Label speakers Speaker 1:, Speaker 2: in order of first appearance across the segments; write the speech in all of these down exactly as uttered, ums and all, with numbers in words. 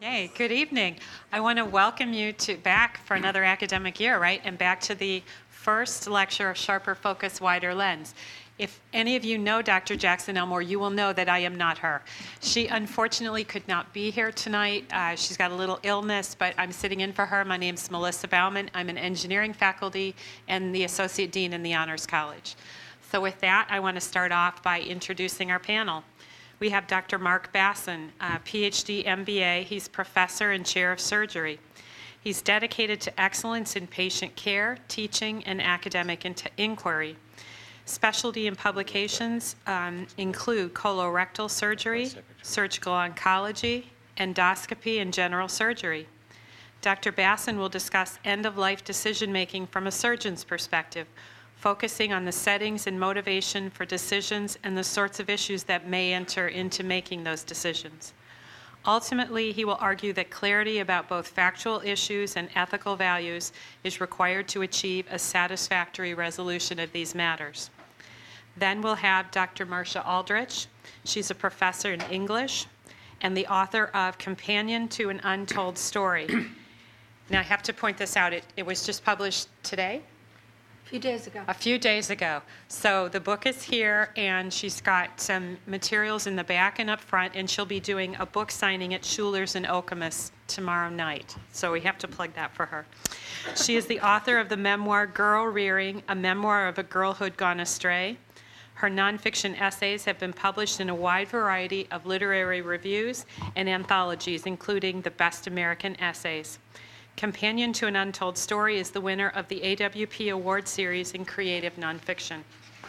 Speaker 1: Hey, good evening. I want to welcome you to back for another academic year, right? And back to the first lecture of Sharper Focus, Wider Lens. If any of you know Doctor Jackson Elmore, you will know that I am not her. She unfortunately could not be here tonight. Uh, she's got a little illness, but I'm sitting in for her. My name's Melissa Bauman. I'm an engineering faculty and the Associate Dean in the Honors College. So with that, I want to start off by introducing our panel. We have Doctor Mark Basson, uh, P H D M B A. He's professor and chair of surgery. He's dedicated to excellence in patient care, teaching, and academic in- inquiry. Specialty and publications um, include colorectal surgery, surgical oncology, endoscopy, and general surgery. Doctor Basson will discuss end-of-life decision-making from a surgeon's perspective, focusing on the settings and motivation for decisions and the sorts of issues that may enter into making those decisions. Ultimately, he will argue that clarity about both factual issues and ethical values is required to achieve a satisfactory resolution of these matters. Then we'll have Doctor Marcia Aldrich. She's a professor in English and the author of Companion to an Untold Story. Now, I have to point this out. It, it was just published today?
Speaker 2: A few days ago.
Speaker 1: A few days ago. So the book is here, and she's got some materials in the back and up front, and she'll be doing a book signing at Schuler's in Okemos tomorrow night. So we have to plug that for her. She is the author of the memoir Girl Rearing, a memoir of a girlhood gone astray. Her nonfiction essays have been published in a wide variety of literary reviews and anthologies, including the Best American Essays. Companion to an Untold Story is the winner of the A W P Award Series in Creative Nonfiction.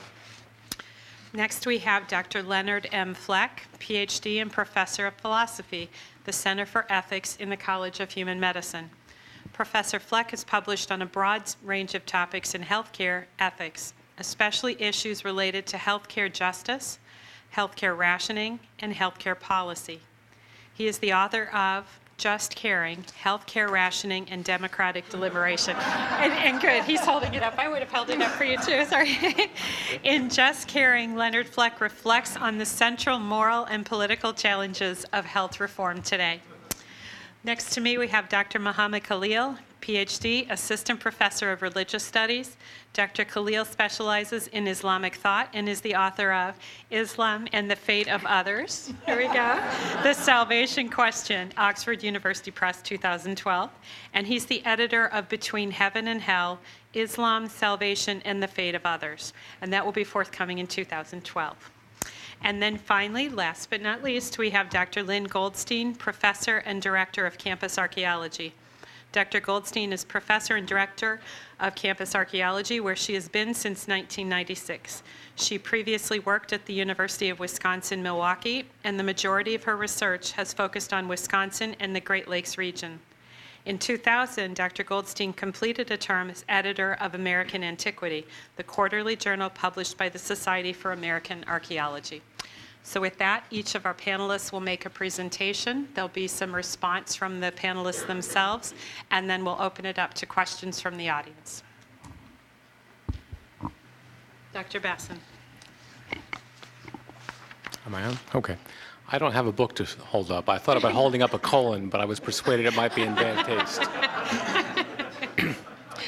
Speaker 1: Next, we have Doctor Leonard M. Fleck, P H D and Professor of Philosophy, the Center for Ethics in the College of Human Medicine. Professor Fleck has published on a broad range of topics in healthcare ethics, especially issues related to healthcare justice, healthcare rationing, and healthcare policy. He is the author of Just Caring, Healthcare Rationing and Democratic Deliberation. And, and good, he's holding it up. I would have held it up for you too, sorry. In Just Caring, Leonard Fleck reflects on the central moral and political challenges of health reform today. Next to me, we have Doctor Muhammad Khalil, P H D, Assistant Professor of Religious Studies. Doctor Khalil specializes in Islamic thought and is the author of Islam and the Fate of Others. Here we go. The Salvation Question, Oxford University Press, two thousand twelve. And he's the editor of Between Heaven and Hell, Islam, Salvation, and the Fate of Others. And that will be forthcoming in two thousand twelve. And then finally, last but not least, we have Doctor Lynn Goldstein, Professor and Director of Campus Archaeology. Doctor Goldstein is Professor and Director of Campus Archaeology, where she has been since nineteen ninety-six. She previously worked at the University of Wisconsin-Milwaukee, and the majority of her research has focused on Wisconsin and the Great Lakes region. In two thousand, Doctor Goldstein completed a term as editor of American Antiquity, the quarterly journal published by the Society for American Archaeology. So with that, each of our panelists will make a presentation. There'll be some response from the panelists themselves, and then we'll open it up to questions from the audience. Doctor Basson.
Speaker 3: Am I on? Okay. I don't have a book to hold up. I thought about holding up a colon, but I was persuaded it might be in bad taste.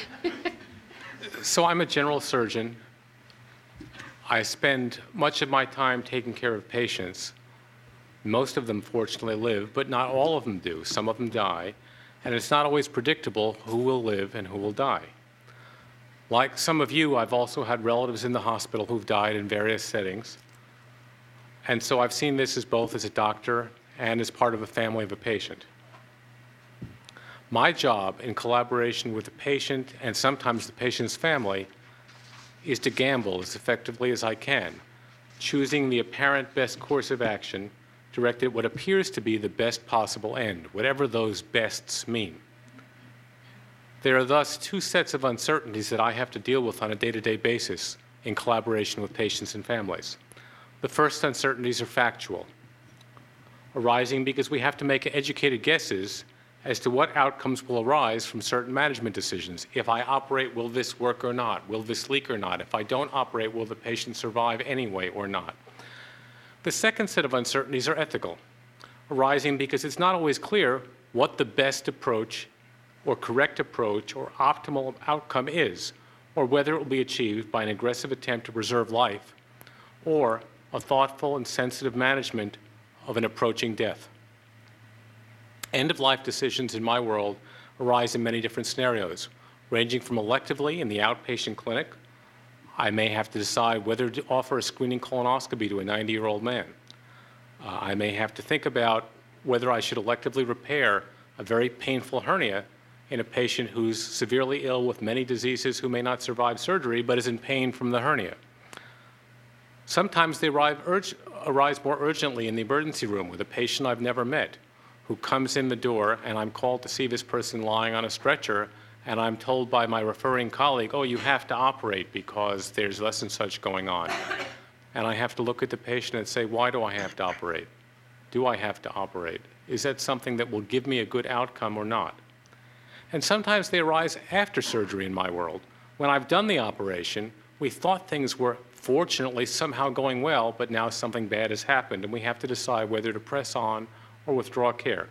Speaker 3: So I'm a general surgeon. I spend much of my time taking care of patients. Most of them, fortunately, live, but not all of them do. Some of them die, and it's not always predictable who will live and who will die. Like some of you, I've also had relatives in the hospital who've died in various settings. And so I've seen this as both as a doctor and as part of a family of a patient. My job, in collaboration with the patient and sometimes the patient's family, is to gamble as effectively as I can, choosing the apparent best course of action directed at what appears to be the best possible end, whatever those bests mean. There are thus two sets of uncertainties that I have to deal with on a day-to-day basis in collaboration with patients and families. The first uncertainties are factual, arising because we have to make educated guesses as to what outcomes will arise from certain management decisions. If I operate, will this work or not? Will this leak or not? If I don't operate, will the patient survive anyway or not? The second set of uncertainties are ethical, arising because it's not always clear what the best approach or correct approach or optimal outcome is, or whether it will be achieved by an aggressive attempt to preserve life or a thoughtful and sensitive management of an approaching death. End-of-life decisions in my world arise in many different scenarios, ranging from electively in the outpatient clinic. I may have to decide whether to offer a screening colonoscopy to a ninety-year-old man. Uh, I may have to think about whether I should electively repair a very painful hernia in a patient who's severely ill with many diseases who may not survive surgery but is in pain from the hernia. Sometimes they arrive urg- arise more urgently in the emergency room with a patient I've never met who comes in the door, and I'm called to see this person lying on a stretcher, and I'm told by my referring colleague, oh, you have to operate because there's less and such going on. And I have to look at the patient and say, why do I have to operate? Do I have to operate? Is that something that will give me a good outcome or not? And sometimes they arise after surgery in my world. When I've done the operation, we thought things were fortunately somehow going well, but now something bad has happened, and we have to decide whether to press on or withdraw care.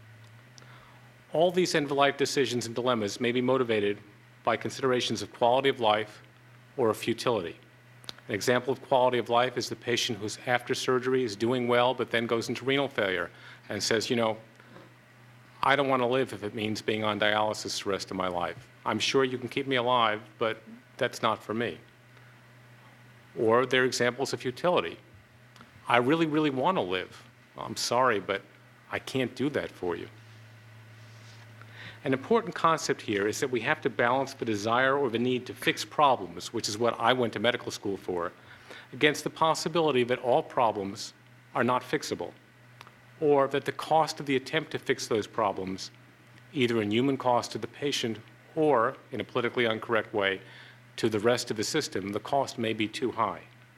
Speaker 3: All these end-of-life decisions and dilemmas may be motivated by considerations of quality of life or of futility. An example of quality of life is the patient who's after surgery is doing well but then goes into renal failure and says, you know, I don't want to live if it means being on dialysis the rest of my life. I'm sure you can keep me alive, but that's not for me. Or they're examples of futility. I really, really want to live. I'm sorry, but I can't do that for you. An important concept here is that we have to balance the desire or the need to fix problems, which is what I went to medical school for, against the possibility that all problems are not fixable, or that the cost of the attempt to fix those problems, either in human cost to the patient or, in a politically incorrect way, to the rest of the system, the cost may be too high.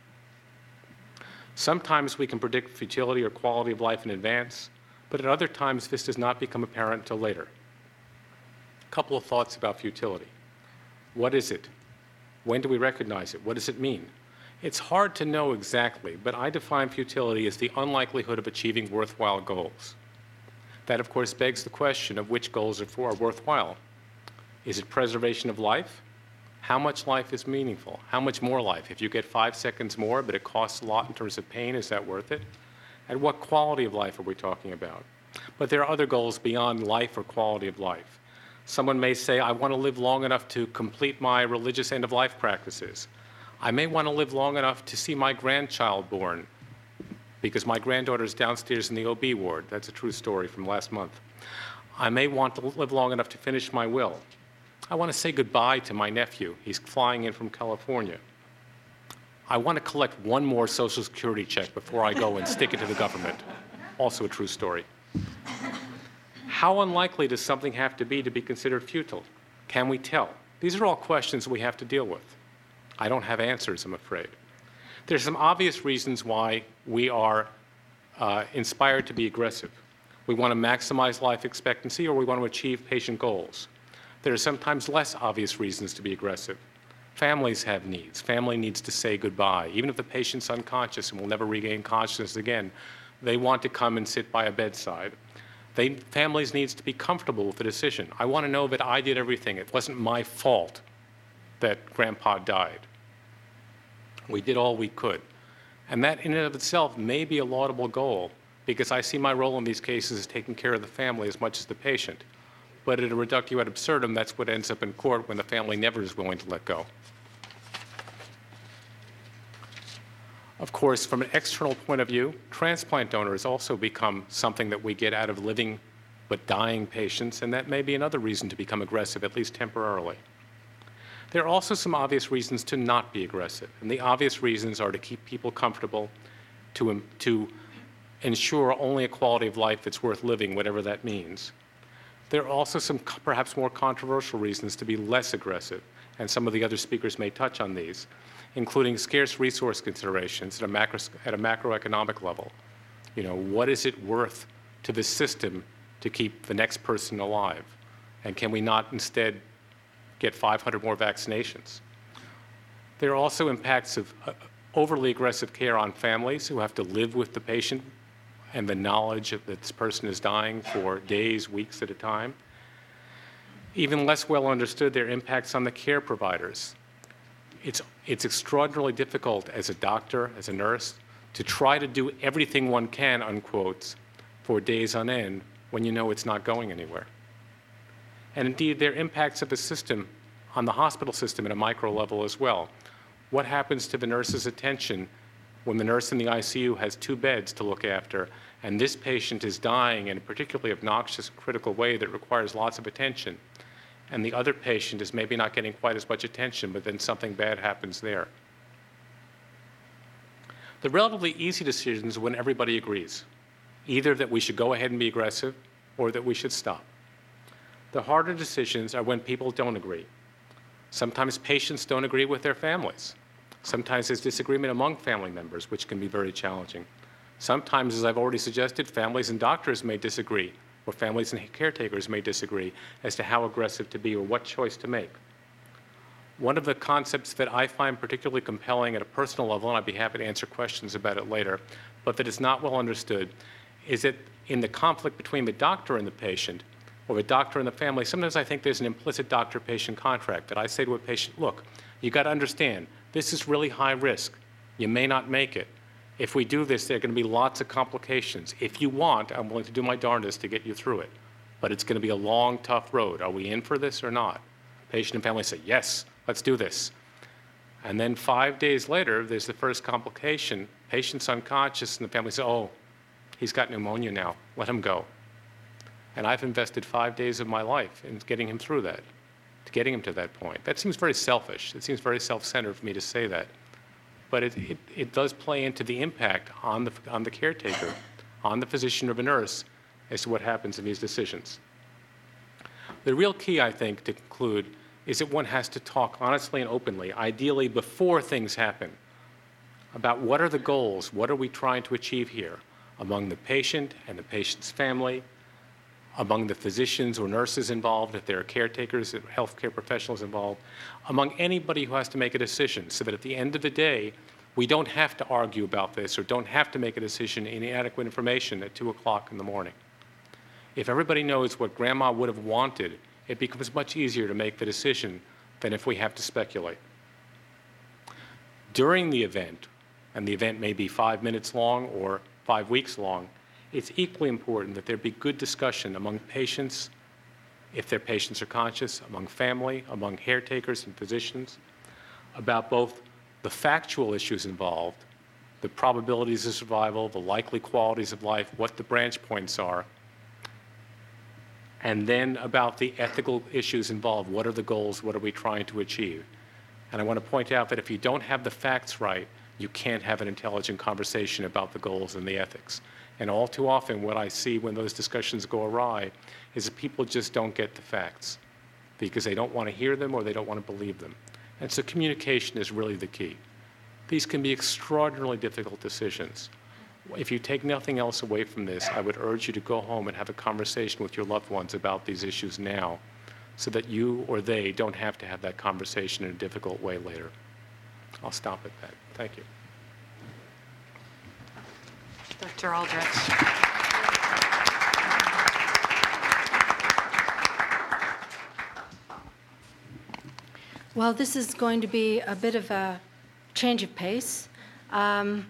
Speaker 3: Sometimes we can predict futility or quality of life in advance, but at other times this does not become apparent until later. A couple of thoughts about futility. What is it? When do we recognize it? What does it mean? It's hard to know exactly, but I define futility as the unlikelihood of achieving worthwhile goals. That, of course, begs the question of which goals are for worthwhile. Is it preservation of life? How much life is meaningful? How much more life? If you get five seconds more, but it costs a lot in terms of pain, is that worth it? And what quality of life are we talking about? But there are other goals beyond life or quality of life. Someone may say, I want to live long enough to complete my religious end-of-life practices. I may want to live long enough to see my grandchild born, because my granddaughter's downstairs in the O B ward. That's a true story from last month. I may want to live long enough to finish my will. I want to say goodbye to my nephew. He's flying in from California. I want to collect one more Social Security check before I go and stick it to the government. Also a true story. How unlikely does something have to be to be considered futile? Can we tell? These are all questions we have to deal with. I don't have answers, I'm afraid. There's some obvious reasons why we are uh, inspired to be aggressive. We want to maximize life expectancy, or we want to achieve patient goals. There are sometimes less obvious reasons to be aggressive. Families have needs. Family needs to say goodbye. Even if the patient's unconscious and will never regain consciousness again, they want to come and sit by a bedside. They, families needs to be comfortable with the decision. I want to know that I did everything. It wasn't my fault that Grandpa died. We did all we could. And that in and of itself may be a laudable goal, because I see my role in these cases as taking care of the family as much as the patient. But at a reductio ad absurdum, that's what ends up in court when the family never is willing to let go. Of course, from an external point of view, transplant donors also become something that we get out of living but dying patients, and that may be another reason to become aggressive, at least temporarily. There are also some obvious reasons to not be aggressive, and the obvious reasons are to keep people comfortable, to, to ensure only a quality of life that's worth living, whatever that means. There are also some perhaps more controversial reasons to be less aggressive, and some of the other speakers may touch on these, including scarce resource considerations at a, macro, at a macroeconomic level. You know, what is it worth to the system to keep the next person alive? And can we not instead get five hundred more vaccinations? There are also impacts of uh, overly aggressive care on families who have to live with the patient and the knowledge that this person is dying for days, weeks at a time. Even less well understood, their impacts on the care providers. It's, it's extraordinarily difficult as a doctor, as a nurse, to try to do everything one can, unquote, for days on end when you know it's not going anywhere. And indeed, their impacts of the system on the hospital system at a micro level as well. What happens to the nurse's attention when the nurse in the I C U has two beds to look after, and this patient is dying in a particularly obnoxious, critical way that requires lots of attention, and the other patient is maybe not getting quite as much attention, but then something bad happens there. The relatively easy decisions are when everybody agrees, either that we should go ahead and be aggressive or that we should stop. The harder decisions are when people don't agree. Sometimes patients don't agree with their families. Sometimes there's disagreement among family members, which can be very challenging. Sometimes, as I've already suggested, families and doctors may disagree, or families and caretakers may disagree as to how aggressive to be or what choice to make. One of the concepts that I find particularly compelling at a personal level, and I'd be happy to answer questions about it later, but that is not well understood, is that in the conflict between the doctor and the patient, or the doctor and the family, sometimes I think there's an implicit doctor-patient contract that I say to a patient, look, you got to understand, this is really high risk. You may not make it. If we do this, there are going to be lots of complications. If you want, I'm willing to do my darndest to get you through it. But it's going to be a long, tough road. Are we in for this or not? Patient and family say, yes, let's do this. And then five days later, there's the first complication. Patient's unconscious, and the family says, oh, he's got pneumonia now. Let him go. And I've invested five days of my life in getting him through that, to getting him to that point. That seems very selfish. It seems very self-centered for me to say that. But it, it, it does play into the impact on the, on the caretaker, on the physician or the nurse, as to what happens in these decisions. The real key, I think, to conclude, is that one has to talk honestly and openly, ideally before things happen, about what are the goals, what are we trying to achieve here, among the patient and the patient's family, among the physicians or nurses involved, if there are caretakers, healthcare professionals involved, among anybody who has to make a decision, so that at the end of the day, we don't have to argue about this or don't have to make a decision in inadequate information at two o'clock in the morning. If everybody knows what grandma would have wanted, it becomes much easier to make the decision than if we have to speculate. During the event, and the event may be five minutes long or five weeks long, it's equally important that there be good discussion among patients, if their patients are conscious, among family, among caretakers and physicians, about both the factual issues involved, the probabilities of survival, the likely qualities of life, what the branch points are, and then about the ethical issues involved. What are the goals? What are we trying to achieve? And I want to point out that if you don't have the facts right, you can't have an intelligent conversation about the goals and the ethics. And all too often, what I see when those discussions go awry is that people just don't get the facts because they don't want to hear them or they don't want to believe them. And so communication is really the key. These can be extraordinarily difficult decisions. If you take nothing else away from this, I would urge you to go home and have a conversation with your loved ones about these issues now so that you or they don't have to have that conversation in a difficult way later. I'll stop at that. Thank you.
Speaker 1: Doctor Aldrich.
Speaker 2: Well, this is going to be a bit of a change of pace. Um,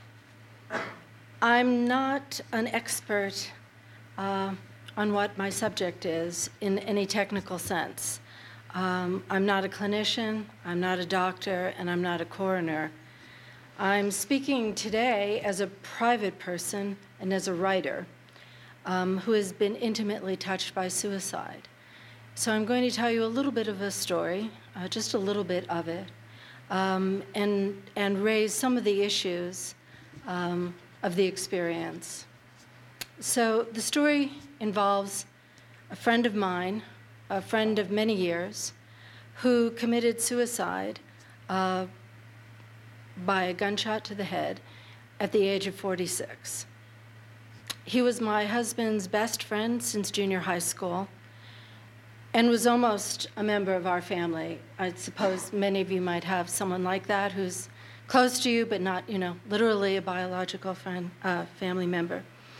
Speaker 2: I'm not an expert uh, on what my subject is in any technical sense. Um, I'm not a clinician, I'm not a doctor, and I'm not a coroner. I'm speaking today as a private person and as a writer um, who has been intimately touched by suicide. So I'm going to tell you a little bit of a story, uh, just a little bit of it, um, and, and raise some of the issues um, of the experience. So the story involves a friend of mine, a friend of many years, who committed suicide uh, by a gunshot to the head at the age of forty-six. He was my husband's best friend since junior high school and was almost a member of our family. I suppose many of you might have someone like that who's close to you, but not, you know, literally a biological friend, uh, family member.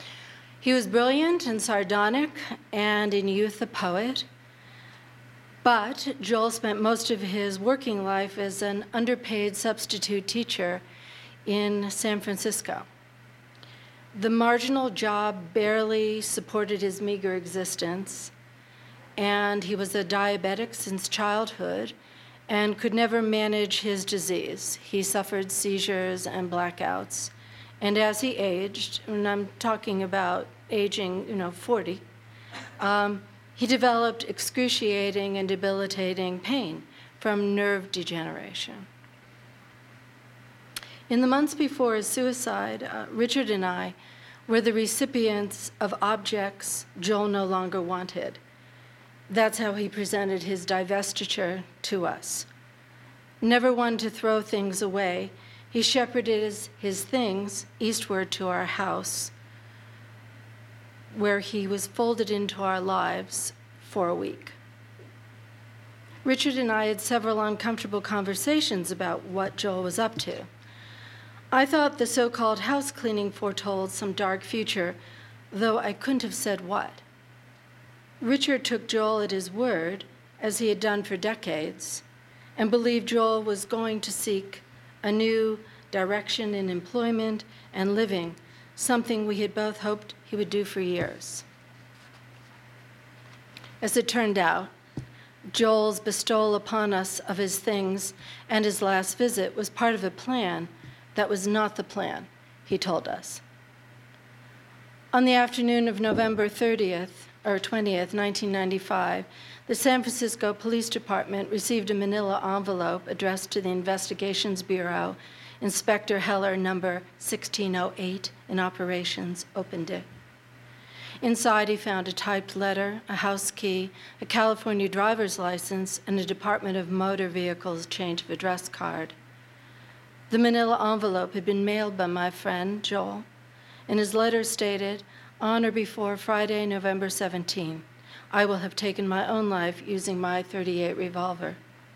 Speaker 2: He was brilliant and sardonic, and in youth a poet. But Joel spent most of his working life as an underpaid substitute teacher in San Francisco. The marginal job barely supported his meager existence, and he was a diabetic since childhood and could never manage his disease. He suffered seizures and blackouts. And as he aged, and I'm talking about aging, you know, forty, um, he developed excruciating and debilitating pain from nerve degeneration. In the months before his suicide, uh, Richard and I were the recipients of objects Joel no longer wanted. That's how he presented his divestiture to us. Never one to throw things away, he shepherded his, his things eastward to our house, where he was folded into our lives for a week. Richard and I had several uncomfortable conversations about what Joel was up to. I thought the so-called house cleaning foretold some dark future, though I couldn't have said what. Richard took Joel at his word, as he had done for decades, and believed Joel was going to seek a new direction in employment and living, something we had both hoped he would do for years. As it turned out, Joel's bestowal upon us of his things and his last visit was part of a plan that was not the plan, he told us. On the afternoon of November thirtieth, or twentieth, nineteen ninety-five, the San Francisco Police Department received a manila envelope addressed to the Investigations Bureau. Inspector Heller, number sixteen oh eight, in operations, opened it. Inside, he found a typed letter, a house key, a California driver's license, and a Department of Motor Vehicles change of address card. The manila envelope had been mailed by my friend, Joel, and his letter stated, "On or before Friday, November seventeenth, I will have taken my own life using my thirty-eight revolver."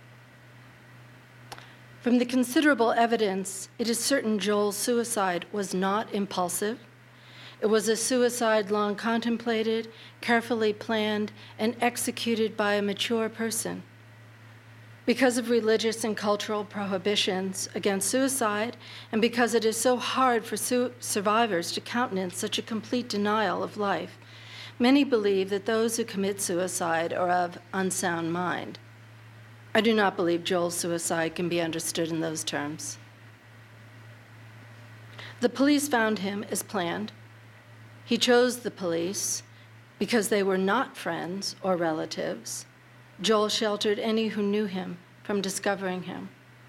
Speaker 2: From the considerable evidence, it is certain Joel's suicide was not impulsive. It was a suicide long contemplated, carefully planned, and executed by a mature person. Because of religious and cultural prohibitions against suicide, and because it is so hard for su- survivors to countenance such a complete denial of life, many believe that those who commit suicide are of unsound mind. I do not believe Joel's suicide can be understood in those terms. The police found him as planned. He chose the police because they were not friends or relatives. Joel sheltered any who knew him from discovering him.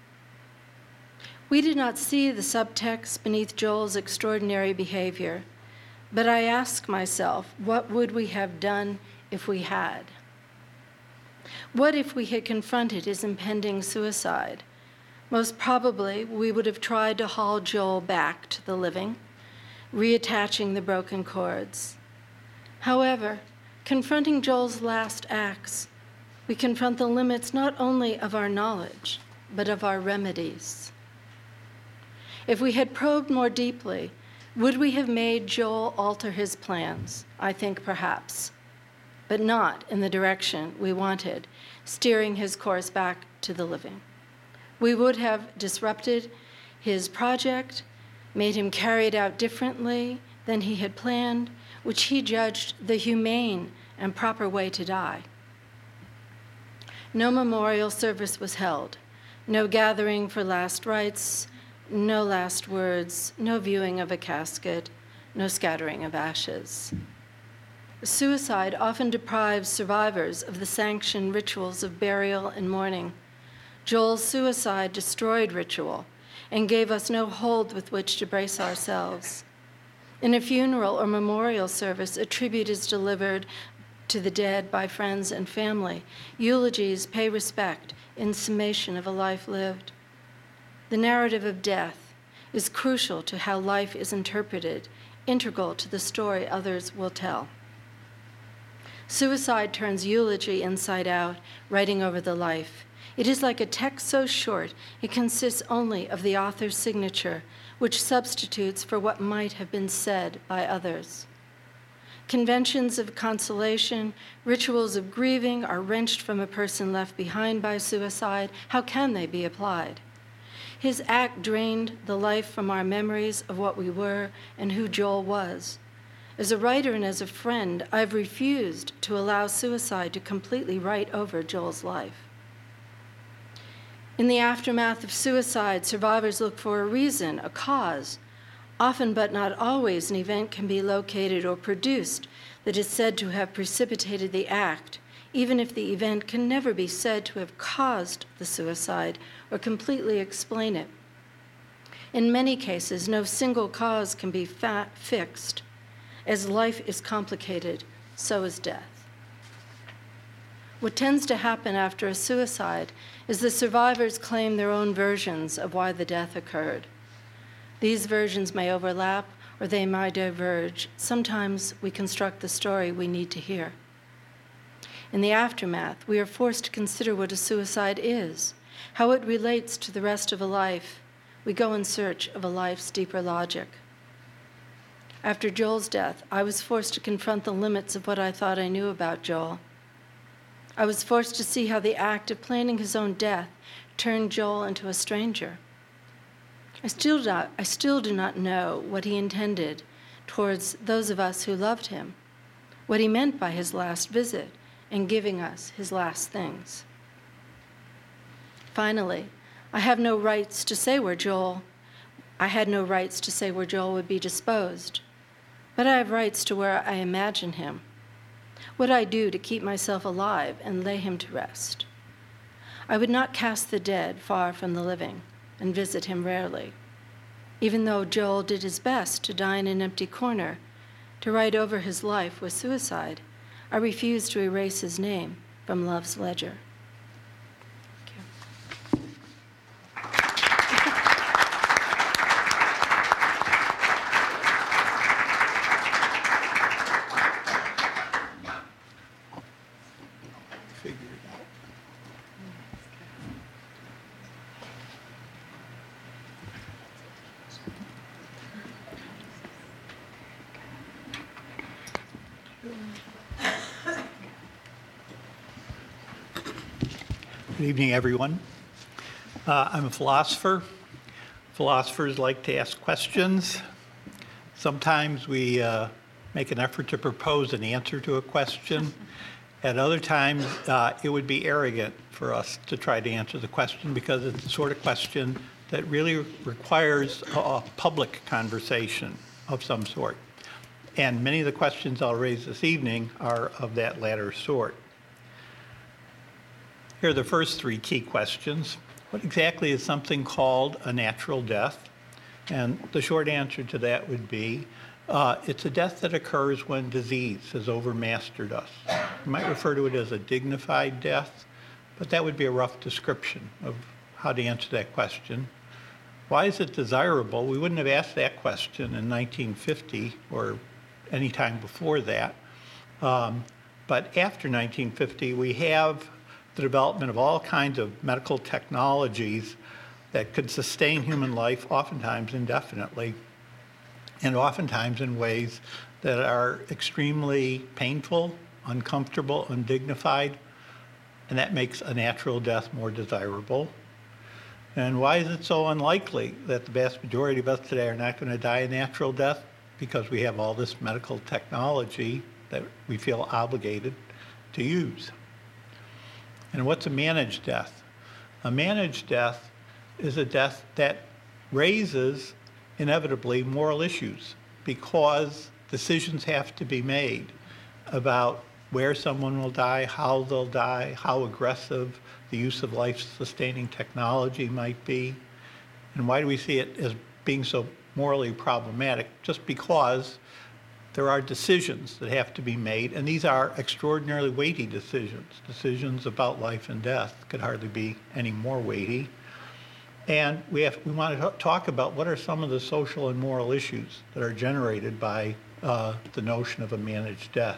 Speaker 2: We did not see the subtext beneath Joel's extraordinary behavior, but I ask myself, what would we have done if we had? What if we had confronted his impending suicide? Most probably, we would have tried to haul Joel back to the living, reattaching the broken cords. However, confronting Joel's last acts, we confront the limits not only of our knowledge, but of our remedies. If we had probed more deeply, would we have made Joel alter his plans? I think perhaps, but not in the direction we wanted, steering his course back to the living. We would have disrupted his project, made him carry it out differently than he had planned, which he judged the humane and proper way to die. No memorial service was held, no gathering for last rites, no last words, no viewing of a casket, no scattering of ashes. Suicide often deprives survivors of the sanctioned rituals of burial and mourning. Joel's suicide destroyed ritual and gave us no hold with which to brace ourselves. In a funeral or memorial service, a tribute is delivered to the dead by friends and family. Eulogies pay respect in summation of a life lived. The narrative of death is crucial to how life is interpreted, integral to the story others will tell. Suicide turns eulogy inside out, writing over the life. It is like a text so short, it consists only of the author's signature, which substitutes for what might have been said by others. Conventions of consolation, rituals of grieving are wrenched from a person left behind by suicide. How can they be applied? His act drained the life from our memories of what we were and who Joel was. As a writer and as a friend, I've refused to allow suicide to completely write over Joel's life. In the aftermath of suicide, survivors look for a reason, a cause. Often, but not always, an event can be located or produced that is said to have precipitated the act, even if the event can never be said to have caused the suicide or completely explain it. In many cases, no single cause can be fa- fixed. As life is complicated, so is death. What tends to happen after a suicide is the survivors claim their own versions of why the death occurred. These versions may overlap or they may diverge. Sometimes we construct the story we need to hear. In the aftermath, we are forced to consider what a suicide is, how it relates to the rest of a life. We go in search of a life's deeper logic. After Joel's death, I was forced to confront the limits of what I thought I knew about Joel. I was forced to see how the act of planning his own death turned Joel into a stranger. I still, do not, I still do not know what he intended towards those of us who loved him, what he meant by his last visit and giving us his last things. Finally, I have no rights to say where Joel, I had no rights to say where Joel would be disposed, but I have rights to where I imagine him, what I do to keep myself alive and lay him to rest. I would not cast the dead far from the living and visit him rarely. Even though Joel did his best to die in an empty corner, to write over his life with suicide, I refuse to erase his name from love's ledger.
Speaker 4: Good evening, everyone. Uh, I'm a philosopher. Philosophers like to ask questions. Sometimes we uh, make an effort to propose an answer to a question. At other times, uh, it would be arrogant for us to try to answer the question because it's the sort of question that really requires a, a public conversation of some sort. And many of the questions I'll raise this evening are of that latter sort. Here are the first three key questions. What exactly is something called a natural death? And the short answer to that would be, uh, it's a death that occurs when disease has overmastered us. You might refer to it as a dignified death, but that would be a rough description of how to answer that question. Why is it desirable? We wouldn't have asked that question in nineteen fifty or any time before that. Um, but after nineteen fifty, we have the development of all kinds of medical technologies that could sustain human life, oftentimes indefinitely, and oftentimes in ways that are extremely painful, uncomfortable, undignified, and that makes a natural death more desirable. And why is it so unlikely that the vast majority of us today are not going to die a natural death? Because we have all this medical technology that we feel obligated to use. And what's a managed death? A managed death is a death that raises, inevitably, moral issues because decisions have to be made about where someone will die, how they'll die, how aggressive the use of life-sustaining technology might be. And why do we see it as being so morally problematic? Just because there are decisions that have to be made, and these are extraordinarily weighty decisions. Decisions about life and death could hardly be any more weighty. And we have we want to talk about what are some of the social and moral issues that are generated by uh, the notion of a managed death.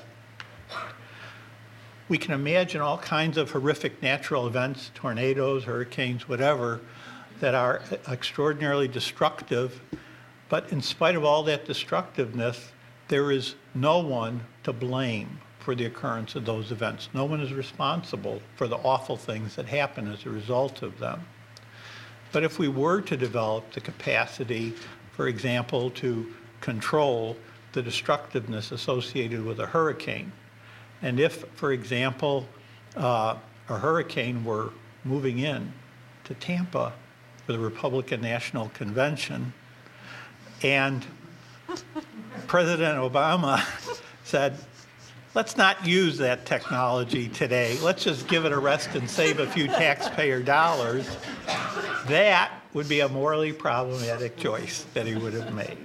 Speaker 4: We can imagine all kinds of horrific natural events, tornadoes, hurricanes, whatever, that are extraordinarily destructive, but in spite of all that destructiveness, there is no one to blame for the occurrence of those events. No one is responsible for the awful things that happen as a result of them. But if we were to develop the capacity, for example, to control the destructiveness associated with a hurricane, and if, for example, uh, a hurricane were moving in to Tampa for the Republican National Convention, and President Obama said, let's not use that technology today. Let's just give it a rest and save a few taxpayer dollars. That would be a morally problematic choice that he would have made.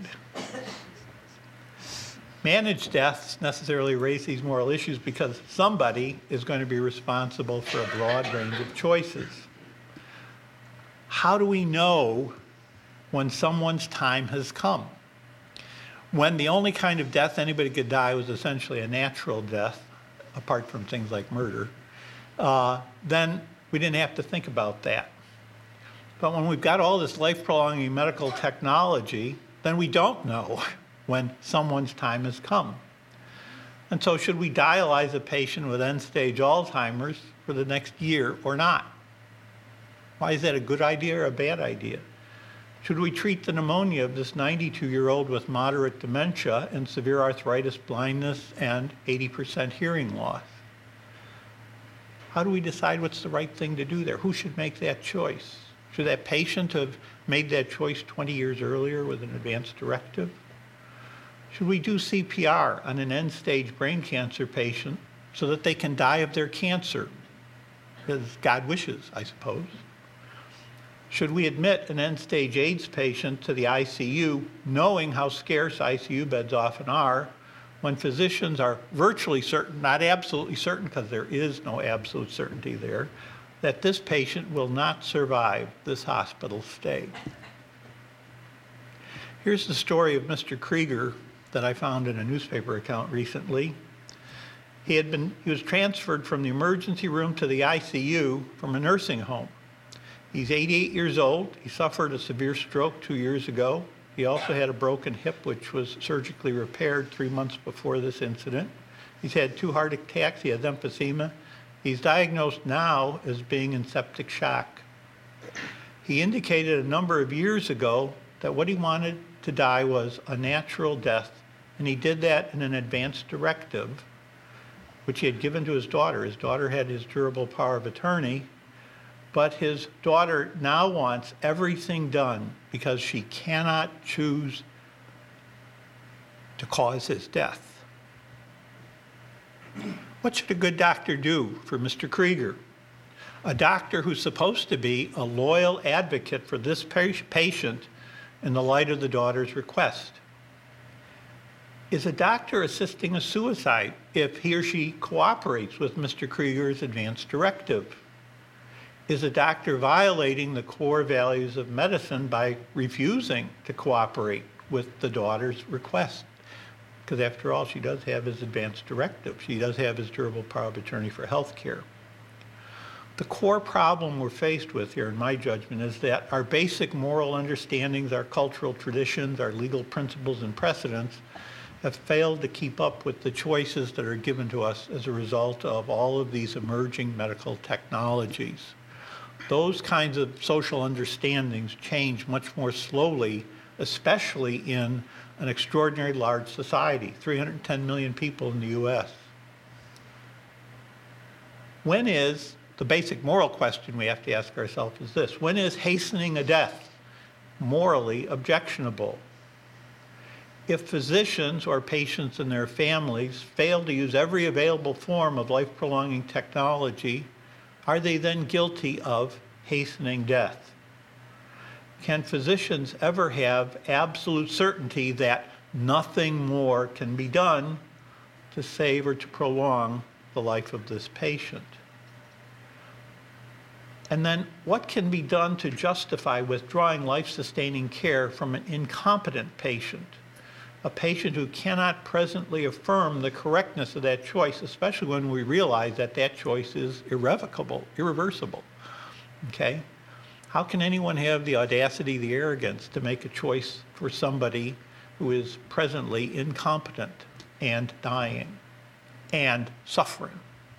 Speaker 4: Managed deaths necessarily raise these moral issues because somebody is going to be responsible for a broad range of choices. How do we know when someone's time has come? When the only kind of death anybody could die was essentially a natural death, apart from things like murder, uh, then we didn't have to think about that. But when we've got all this life-prolonging medical technology, then we don't know when someone's time has come. And so should we dialyze a patient with end-stage Alzheimer's for the next year or not? Why is that a good idea or a bad idea? Should we treat the pneumonia of this ninety-two-year-old with moderate dementia and severe arthritis, blindness, and eighty percent hearing loss? How do we decide what's the right thing to do there? Who should make that choice? Should that patient have made that choice twenty years earlier with an advance directive? Should we do C P R on an end-stage brain cancer patient so that they can die of their cancer, as God wishes, I suppose? Should we admit an end-stage AIDS patient to the I C U, knowing how scarce I C U beds often are, when physicians are virtually certain, not absolutely certain, because there is no absolute certainty there, that this patient will not survive this hospital stay? Here's the story of Mister Krieger that I found in a newspaper account recently. He had been, he was transferred from the emergency room to the I C U from a nursing home. He's eighty-eight years old. He suffered a severe stroke two years ago. He also had a broken hip, which was surgically repaired three months before this incident. He's had two heart attacks. He has emphysema. He's diagnosed now as being in septic shock. He indicated a number of years ago that what he wanted to die was a natural death, and he did that in an advance directive, which he had given to his daughter. His daughter had his durable power of attorney, but his daughter now wants everything done because she cannot choose to cause his death. What should a good doctor do for Mister Krieger? A doctor who's supposed to be a loyal advocate for this patient in the light of the daughter's request. Is a doctor assisting a suicide if he or she cooperates with Mister Krieger's advance directive? Is a doctor violating the core values of medicine by refusing to cooperate with the daughter's request? Because after all, she does have his advance directive. She does have his durable power of attorney for health care. The core problem we're faced with here, in my judgment, is that our basic moral understandings, our cultural traditions, our legal principles and precedents have failed to keep up with the choices that are given to us as a result of all of these emerging medical technologies. Those kinds of social understandings change much more slowly, especially in an extraordinarily large society, three hundred ten million people in the U S. When is, the basic moral question we have to ask ourselves is this: when is hastening a death morally objectionable? If physicians or patients and their families fail to use every available form of life-prolonging technology, are they then guilty of hastening death? Can physicians ever have absolute certainty that nothing more can be done to save or to prolong the life of this patient? And then what can be done to justify withdrawing life-sustaining care from an incompetent patient, a patient who cannot presently affirm the correctness of that choice, especially when we realize that that choice is irrevocable, irreversible? Okay? How can anyone have the audacity, the arrogance to make a choice for somebody who is presently incompetent and dying and suffering.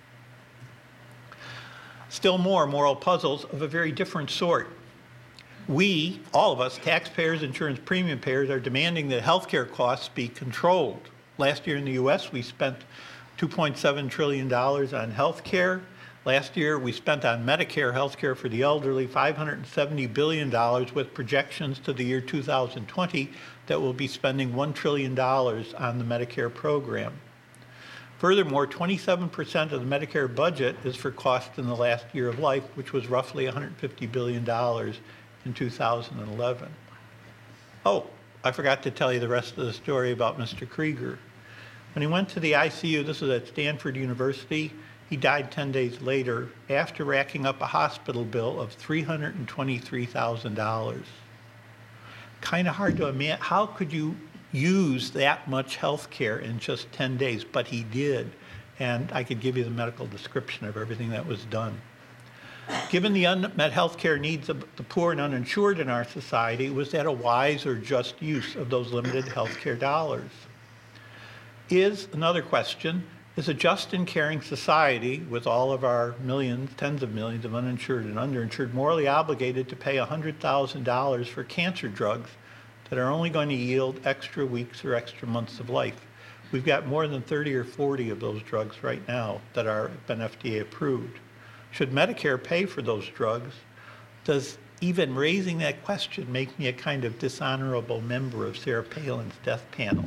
Speaker 4: Still more moral puzzles of a very different sort. We, all of us, taxpayers, insurance premium payers, are demanding that healthcare costs be controlled. Last year in the U S, we spent two point seven trillion dollars on healthcare. Last year, we spent on Medicare healthcare for the elderly five hundred seventy billion dollars, with projections to the year two thousand twenty that we'll be spending one trillion dollars on the Medicare program. Furthermore, twenty-seven percent of the Medicare budget is for costs in the last year of life, which was roughly one hundred fifty billion dollars in two thousand eleven. Oh, I forgot to tell you the rest of the story about Mister Krieger. When he went to the I C U, this was at Stanford University, he died ten days later after racking up a hospital bill of three hundred twenty-three thousand dollars. Kind of hard to imagine. How could you use that much health care in just ten days? But he did. And I could give you the medical description of everything that was done. Given the unmet health care needs of the poor and uninsured in our society, was that a wise or just use of those limited health care dollars? Is, another question, is a just and caring society with all of our millions, tens of millions of uninsured and underinsured morally obligated to pay one hundred thousand dollars for cancer drugs that are only going to yield extra weeks or extra months of life? We've got more than thirty or forty of those drugs right now that are been F D A approved. Should Medicare pay for those drugs? Does even raising that question make me a kind of dishonorable member of Sarah Palin's death panel?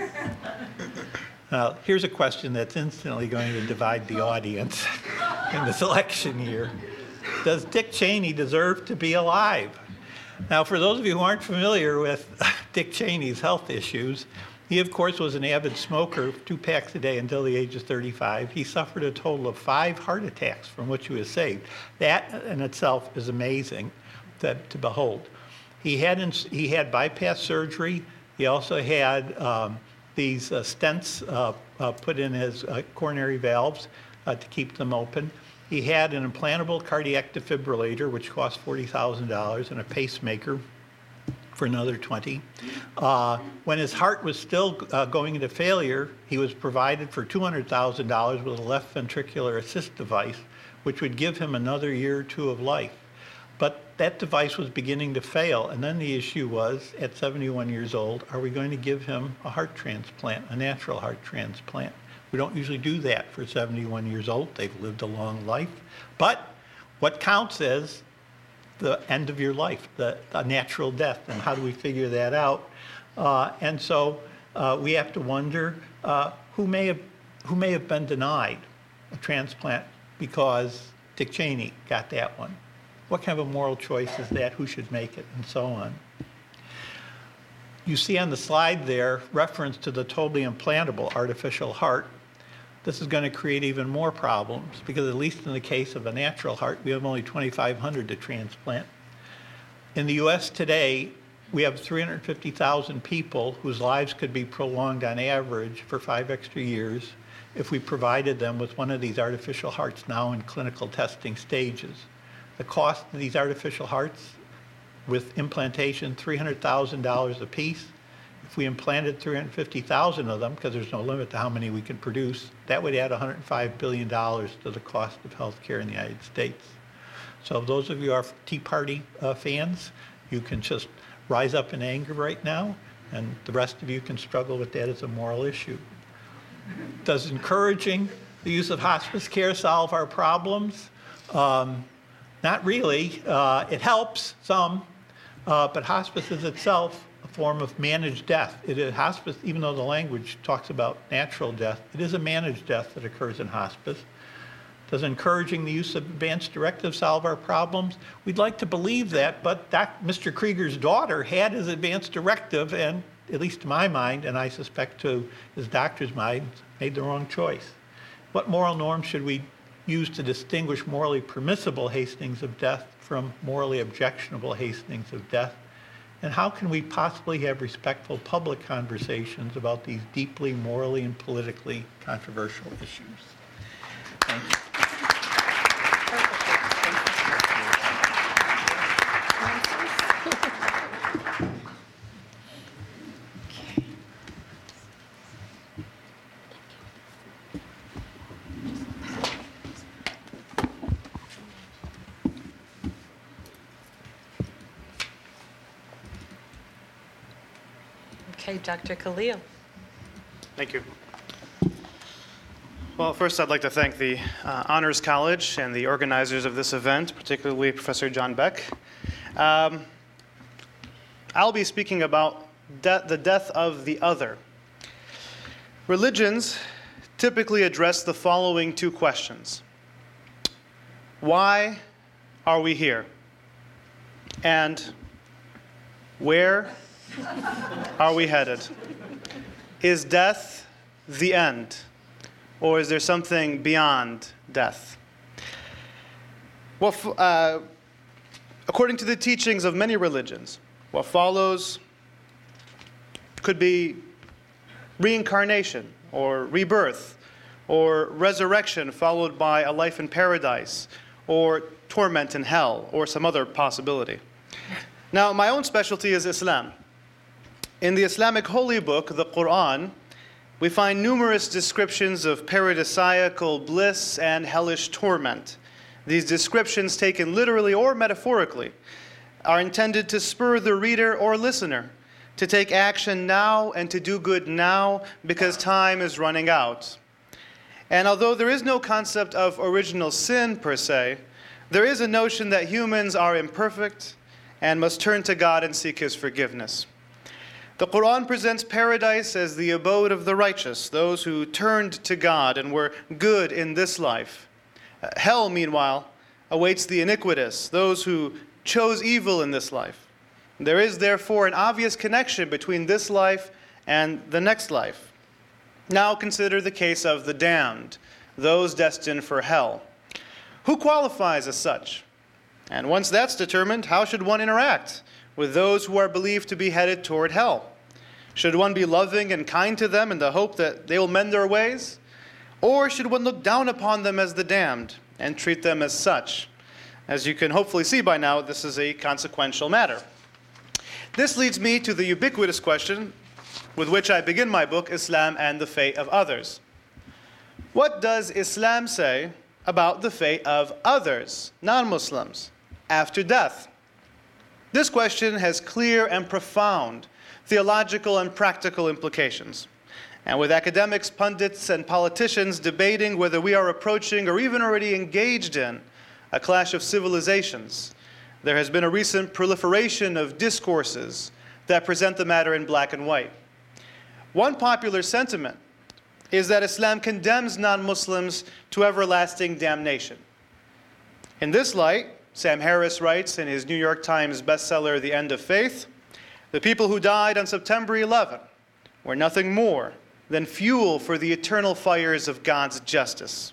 Speaker 4: Now, here's a question that's instantly going to divide the audience in this election year. Does Dick Cheney deserve to be alive? Now, for those of you who aren't familiar with Dick Cheney's health issues, he, of course, was an avid smoker, two packs a day until the age of thirty-five. He suffered a total of five heart attacks from which he was saved. That in itself is amazing to, to behold. He had, ins- he had bypass surgery. He also had um, these uh, stents uh, uh, put in his uh, coronary valves uh, to keep them open. He had an implantable cardiac defibrillator, which cost forty thousand dollars, and a pacemaker for another twenty. Uh, when his heart was still uh, going into failure, he was provided for two hundred thousand dollars with a left ventricular assist device, which would give him another year or two of life. But that device was beginning to fail, and then the issue was, at seventy-one years old, are we going to give him a heart transplant, a natural heart transplant? We don't usually do that for seventy-one years old. They've lived a long life. But what counts is the end of your life, the, the natural death, and how do we figure that out? Uh, and so uh, we have to wonder uh, who may have who may have been denied a transplant because Dick Cheney got that one. What kind of a moral choice is that? Who should make it? And so on. You see on the slide there reference to the totally implantable artificial heart. This is going to create even more problems because, at least in the case of a natural heart, we have only twenty-five hundred to transplant. In the U S today, we have three hundred fifty thousand people whose lives could be prolonged on average for five extra years if we provided them with one of these artificial hearts now in clinical testing stages. The cost of these artificial hearts with implantation, three hundred thousand dollars a piece. If we implanted three hundred fifty thousand of them, because there's no limit to how many we can produce, that would add one hundred five billion dollars to the cost of health care in the United States. So those of you who are Tea Party uh, fans, you can just rise up in anger right now, and the rest of you can struggle with that as a moral issue. Does encouraging the use of hospice care solve our problems? Um, not really. Uh, it helps some, uh, but hospice is itself a form of managed death. It is hospice, even though the language talks about natural death, it is a managed death that occurs in hospice. Does encouraging the use of advance directives solve our problems? We'd like to believe that, but Doc, Mister Krieger's daughter had his advance directive, and at least to my mind, and I suspect to his doctor's mind, made the wrong choice. What moral norms should we use to distinguish morally permissible hastings of death from morally objectionable hastings of death? And how can we possibly have respectful public conversations about these deeply morally and politically controversial issues? Thank you.
Speaker 1: Okay. Okay, Doctor Khalil.
Speaker 5: Thank you. Well, first I'd like to thank the uh, Honors College and the organizers of this event, particularly Professor John Beck. Um, I'll be speaking about de- the death of the other. Religions typically address the following two questions. Why are we here? And where are we headed? Is death the end? Or is there something beyond death? Well, uh, according to the teachings of many religions, what follows could be reincarnation or rebirth or resurrection followed by a life in paradise or torment in hell or some other possibility. Now, my own specialty is Islam. In the Islamic holy book, the Quran, we find numerous descriptions of paradisiacal bliss and hellish torment. These descriptions, taken literally or metaphorically, are intended to spur the reader or listener to take action now and to do good now because time is running out. And although there is no concept of original sin per se, there is a notion that humans are imperfect and must turn to God and seek His forgiveness. The Quran presents paradise as the abode of the righteous, those who turned to God and were good in this life. Hell, meanwhile, awaits the iniquitous, those who chose evil in this life. There is therefore an obvious connection between this life and the next life. Now consider the case of the damned, those destined for hell. Who qualifies as such? And once that's determined, how should one interact with those who are believed to be headed toward hell? Should one be loving and kind to them in the hope that they will mend their ways? Or should one look down upon them as the damned and treat them as such? As you can hopefully see by now, this is a consequential matter. This leads me to the ubiquitous question with which I begin my book, Islam and the Fate of Others. What does Islam say about the fate of others, non-Muslims, after death? This question has clear and profound theological and practical implications. And with academics, pundits, and politicians debating whether we are approaching or even already engaged in a clash of civilizations, there has been a recent proliferation of discourses that present the matter in black and white. One popular sentiment is that Islam condemns non-Muslims to everlasting damnation. In this light, Sam Harris writes in his New York Times bestseller, The End of Faith, the people who died on September eleventh were nothing more than fuel for the eternal fires of God's justice.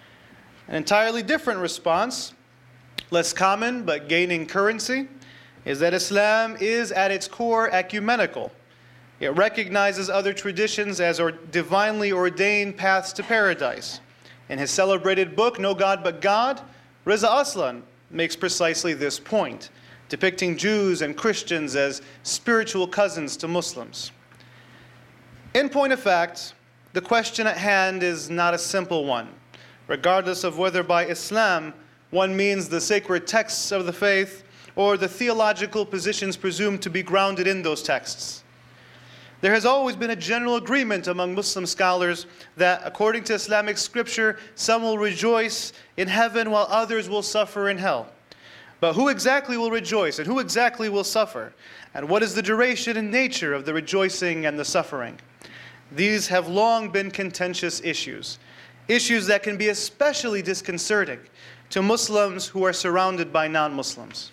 Speaker 5: An entirely different response, less common but gaining currency, is that Islam is at its core ecumenical. It recognizes other traditions as or divinely ordained paths to paradise. In his celebrated book, No God But God, Reza Aslan makes precisely this point, depicting Jews and Christians as spiritual cousins to Muslims. In point of fact, the question at hand is not a simple one, regardless of whether by Islam one means the sacred texts of the faith or the theological positions presumed to be grounded in those texts. There has always been a general agreement among Muslim scholars that, according to Islamic scripture, some will rejoice in heaven while others will suffer in hell. But who exactly will rejoice and who exactly will suffer? And what is the duration and nature of the rejoicing and the suffering? These have long been contentious issues, issues that can be especially disconcerting to Muslims who are surrounded by non-Muslims.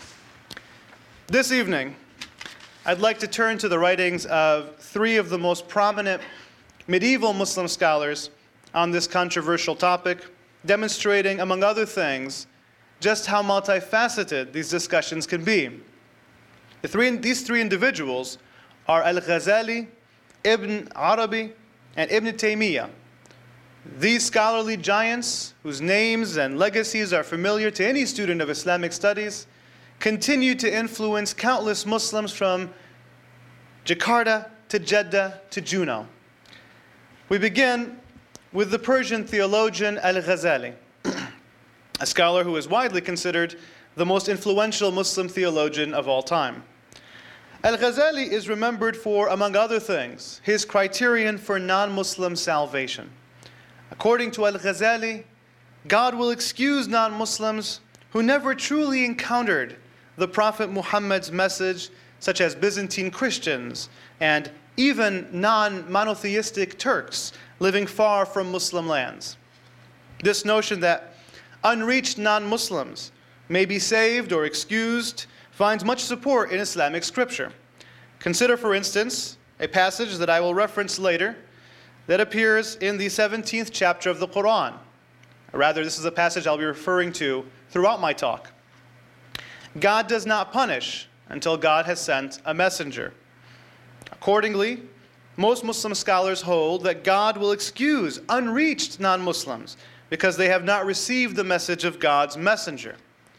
Speaker 5: This evening, I'd like to turn to the writings of three of the most prominent medieval Muslim scholars on this controversial topic, demonstrating, among other things, just how multifaceted these discussions can be. The three, these three individuals are Al-Ghazali, Ibn Arabi, and Ibn Taymiyyah. These scholarly giants, whose names and legacies are familiar to any student of Islamic studies, continue to influence countless Muslims from Jakarta to Jeddah to Juneau. We begin with the Persian theologian Al-Ghazali, a scholar who is widely considered the most influential Muslim theologian of all time. Al-Ghazali is remembered for, among other things, his criterion for non-Muslim salvation. According to Al-Ghazali, God will excuse non-Muslims who never truly encountered the Prophet Muhammad's message, such as Byzantine Christians and even non-monotheistic Turks living far from Muslim lands. This notion that unreached non-Muslims may be saved or excused finds much support in Islamic scripture. Consider, for instance, a passage that I will reference later that appears in the seventeenth chapter of the Quran. Rather, this is a passage I'll be referring to throughout my talk. God does not punish until God has sent a messenger. Accordingly, most Muslim scholars hold that God will excuse unreached non-Muslims because they have not received the message of God's messenger.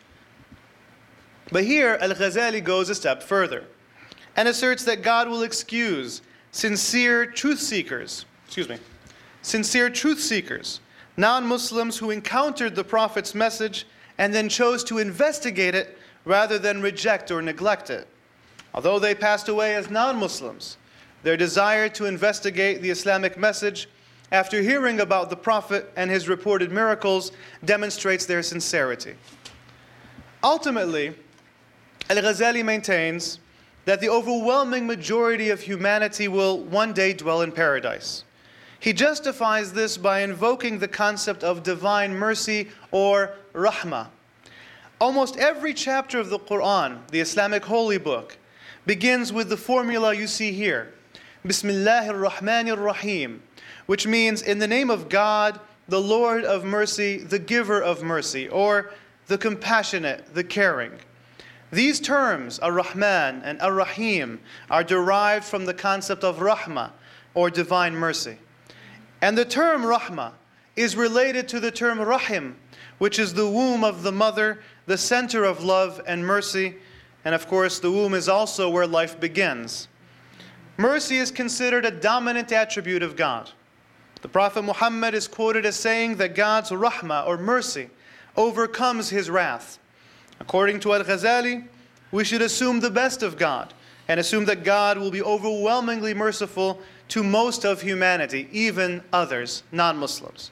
Speaker 5: But here, Al-Ghazali goes a step further and asserts that God will excuse sincere truth seekers, excuse me, sincere truth seekers, non-Muslims who encountered the Prophet's message and then chose to investigate it rather than reject or neglect it. Although they passed away as non-Muslims, their desire to investigate the Islamic message after hearing about the Prophet and his reported miracles demonstrates their sincerity. Ultimately, Al-Ghazali maintains that the overwhelming majority of humanity will one day dwell in paradise. He justifies this by invoking the concept of divine mercy or rahmah. Almost every chapter of the Quran, the Islamic holy book, begins with the formula you see here, Bismillahir Rahmanir Rahim, which means in the name of God, the Lord of mercy, the giver of mercy, or the compassionate, the caring. These terms, Ar-Rahman and Ar-Rahim, are derived from the concept of rahmah, or divine mercy. And the term rahmah is related to the term rahim, which is the womb of the mother, the center of love and mercy. And of course, the womb is also where life begins. Mercy is considered a dominant attribute of God. The Prophet Muhammad is quoted as saying that God's rahmah, or mercy, overcomes his wrath. According to Al-Ghazali, we should assume the best of God and assume that God will be overwhelmingly merciful to most of humanity, even others, non-Muslims.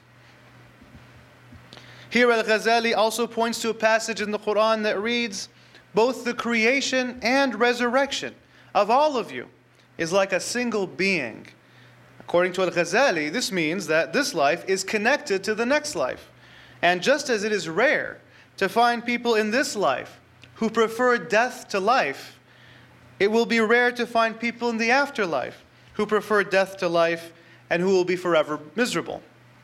Speaker 5: Here Al-Ghazali also points to a passage in the Quran that reads, both the creation and resurrection of all of you is like a single being. According to Al-Ghazali, this means that this life is connected to the next life. And just as it is rare to find people in this life who prefer death to life, it will be rare to find people in the afterlife who prefer death to life and who will be forever miserable.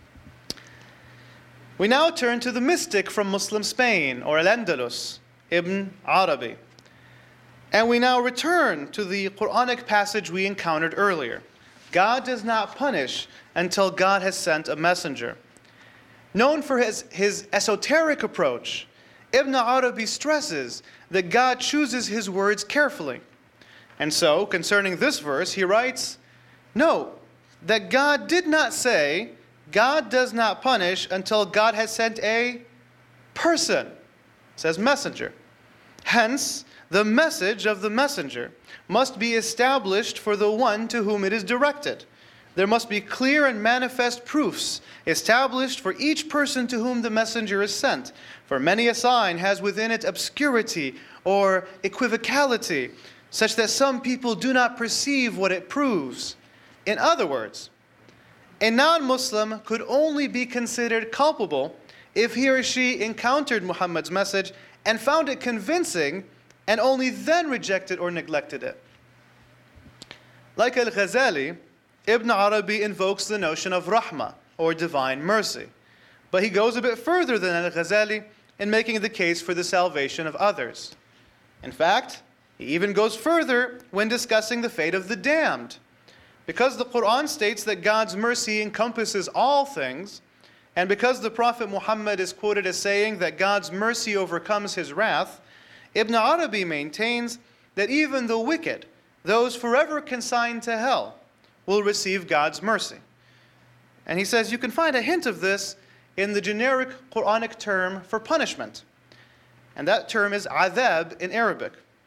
Speaker 5: We now turn to the mystic from Muslim Spain, or Al-Andalus, Ibn Arabi. And we now return to the Quranic passage we encountered earlier. God does not punish until God has sent a messenger. Known for his, his esoteric approach, Ibn Arabi stresses that God chooses his words carefully. And so, concerning this verse, he writes, note that God did not say, God does not punish until God has sent a person. It says messenger. Hence, the message of the messenger must be established for the one to whom it is directed. There must be clear and manifest proofs established for each person to whom the messenger is sent. For many a sign has within it obscurity or equivocality, such that some people do not perceive what it proves. In other words, a non-Muslim could only be considered culpable if he or she encountered Muhammad's message and found it convincing and only then rejected or neglected it. Like Al-Ghazali, Ibn Arabi invokes the notion of rahmah, or divine mercy. But he goes a bit further than Al-Ghazali in making the case for the salvation of others. In fact, he even goes further when discussing the fate of the damned. Because the Quran states that God's mercy encompasses all things, and because the Prophet Muhammad is quoted as saying that God's mercy overcomes his wrath, Ibn Arabi maintains that even the wicked, those forever consigned to hell, will receive God's mercy. And he says you can find a hint of this in the generic Quranic term for punishment. And that term is adhab in Arabic.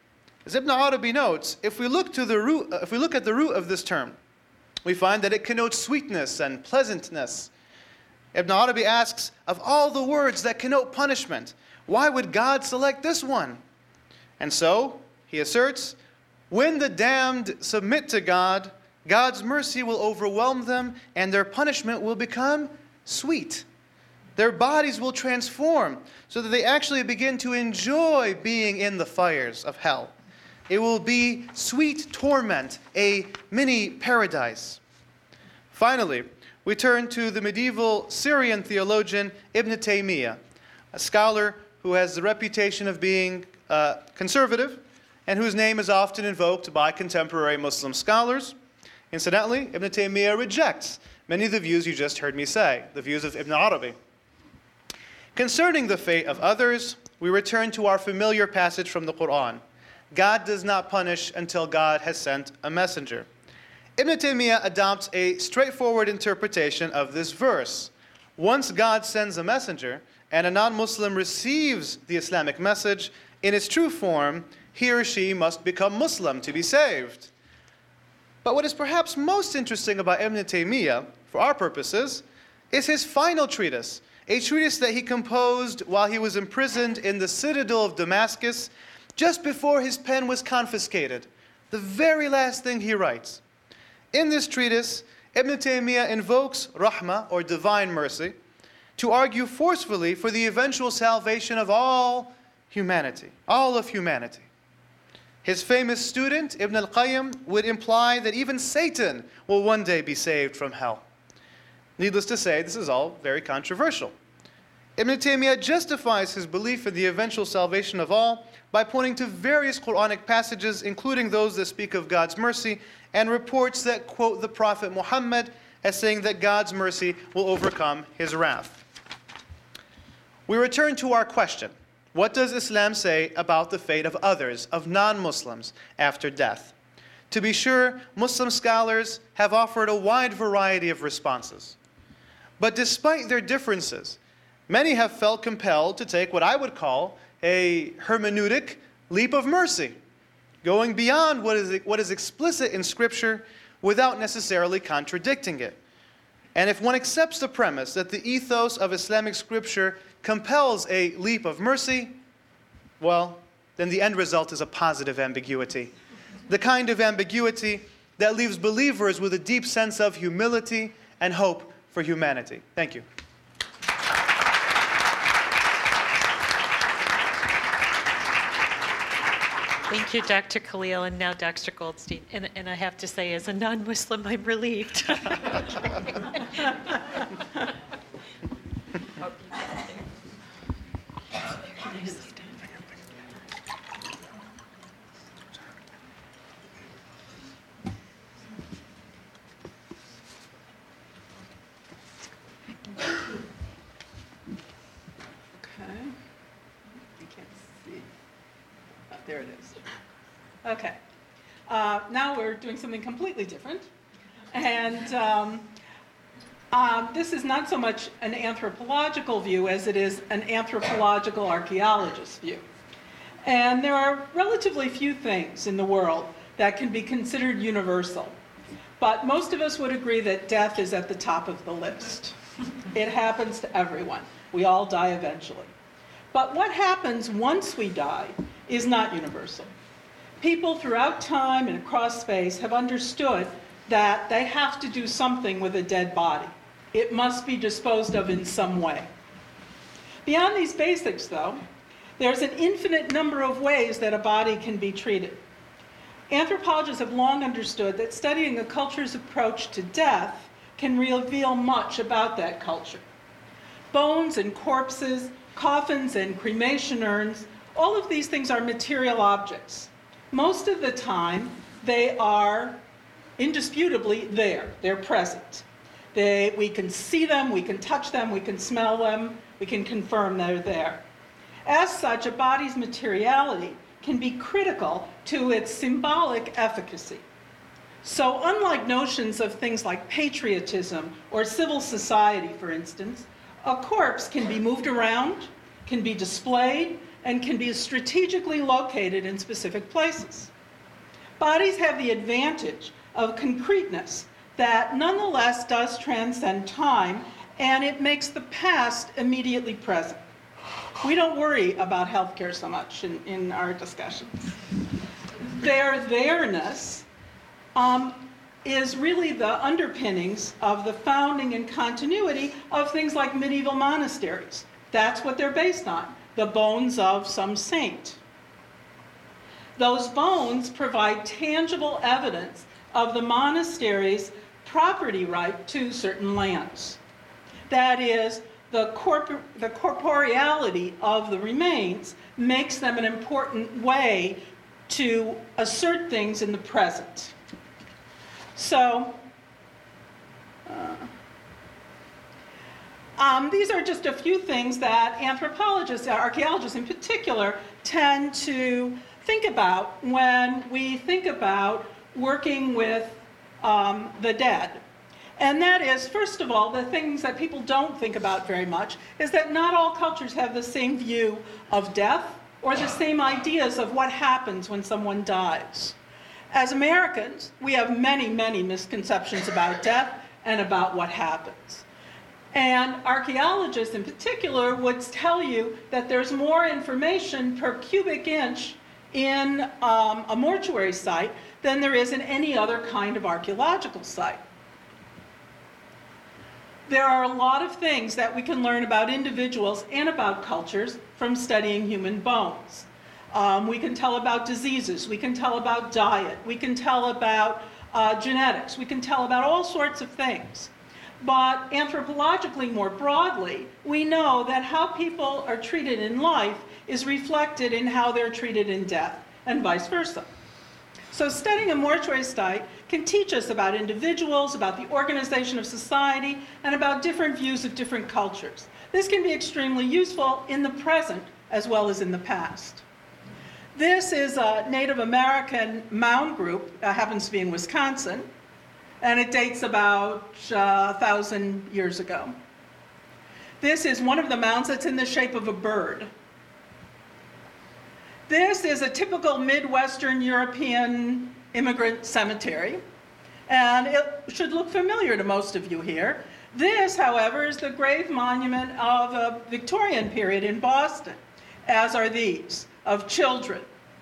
Speaker 5: As Ibn Arabi notes, if we look to the root, if we look at the root of this term, we find that it connotes sweetness and pleasantness. Ibn Arabi asks, of all the words that connote punishment, why would God select this one? And so, he asserts, when the damned submit to God, God's mercy will overwhelm them and their punishment will become sweet. Their bodies will transform so that they actually begin to enjoy being in the fires of hell. It will be sweet torment, a mini paradise. Finally, we turn to the medieval Syrian theologian Ibn Taymiyyah, a scholar who has the reputation of being uh, conservative and whose name is often invoked by contemporary Muslim scholars. Incidentally, Ibn Taymiyyah rejects many of the views you just heard me say, the views of Ibn Arabi. Concerning the fate of others, we return to our familiar passage from the Quran. God does not punish until God has sent a messenger. Ibn Taymiyyah adopts a straightforward interpretation of this verse. Once God sends a messenger and a non-Muslim receives the Islamic message in its true form, he or she must become Muslim to be saved. But what is perhaps most interesting about Ibn Taymiyyah, for our purposes, is his final treatise, a treatise that he composed while he was imprisoned in the citadel of Damascus just before his pen was confiscated, the very last thing he writes. In this treatise, Ibn Taymiyyah invokes rahmah, or divine mercy, to argue forcefully for the eventual salvation of all humanity, all of humanity. His famous student, Ibn al-Qayyim, would imply that even Satan will one day be saved from hell. Needless to say, this is all very controversial. Ibn Taymiyyah justifies his belief in the eventual salvation of all by pointing to various Quranic passages, including those that speak of God's mercy, and reports that quote the Prophet Muhammad as saying that God's mercy will overcome his wrath. We return to our question. What does Islam say about the fate of others, of non-Muslims, after death? To be sure, Muslim scholars have offered a wide variety of responses. But despite their differences, many have felt compelled to take what I would call a hermeneutic leap of mercy, going beyond what is, what is explicit in Scripture without necessarily contradicting it. And if one accepts the premise that the ethos of Islamic Scripture compels a leap of mercy, well, then the end result is a positive ambiguity. The kind of ambiguity that leaves believers with a deep sense of humility and hope for humanity. Thank you.
Speaker 1: Thank you, Doctor Khalil, and now Doctor Goldstein. And, and I have to say, as a non-Muslim, I'm relieved.
Speaker 6: There it is. Okay. Uh, now we're doing something completely different. And um, uh, this is not so much an anthropological view as it is an anthropological archaeologist view. And there are relatively few things in the world that can be considered universal. But most of us would agree that death is at the top of the list. It happens to everyone. We all die eventually. But what happens once we die is not universal. People throughout time and across space have understood that they have to do something with a dead body. It must be disposed of in some way. Beyond these basics, though, there's an infinite number of ways that a body can be treated. Anthropologists have long understood that studying a culture's approach to death can reveal much about that culture. Bones and corpses, coffins and cremation urns, all of these things are material objects. Most of the time, they are indisputably there. They're present. They, we can see them, we can touch them, we can smell them, we can confirm they're there. As such, a body's materiality can be critical to its symbolic efficacy. So unlike notions of things like patriotism or civil society, for instance, a corpse can be moved around, can be displayed, and can be strategically located in specific places. Bodies have the advantage of concreteness that nonetheless does transcend time, and it makes the past immediately present. We don't worry about healthcare so much in, in our discussions. Their there-ness um, is really the underpinnings of the founding and continuity of things like medieval monasteries. That's what they're based on, the bones of some saint. Those bones provide tangible evidence of the monastery's property right to certain lands. That is, the, corpor the corporeality of the remains makes them an important way to assert things in the present. So, uh, um, these are just a few things that anthropologists, archaeologists in particular, tend to think about when we think about working with um, the dead. And that is, first of all, the things that people don't think about very much is that not all cultures have the same view of death or the same ideas of what happens when someone dies. As Americans, we have many, many misconceptions about death and about what happens. And archaeologists in particular would tell you that there's more information per cubic inch in um, a mortuary site than there is in any other kind of archaeological site. There are a lot of things that we can learn about individuals and about cultures from studying human bones. Um, we can tell about diseases, we can tell about diet, we can tell about uh, genetics, we can tell about all sorts of things. But anthropologically, more broadly, we know that how people are treated in life is reflected in how they're treated in death, and vice versa. So studying a mortuary site can teach us about individuals, about the organization of society, and about different views of different cultures. This can be extremely useful in the present as well as in the past. This is a Native American mound group, uh, happens to be in Wisconsin, and it dates about uh, one thousand years ago. This is one of the mounds that's in the shape of a bird. This is a typical Midwestern European immigrant cemetery, and it should look familiar to most of you here. This, however, is the grave monument of a Victorian period in Boston, as are these, of children.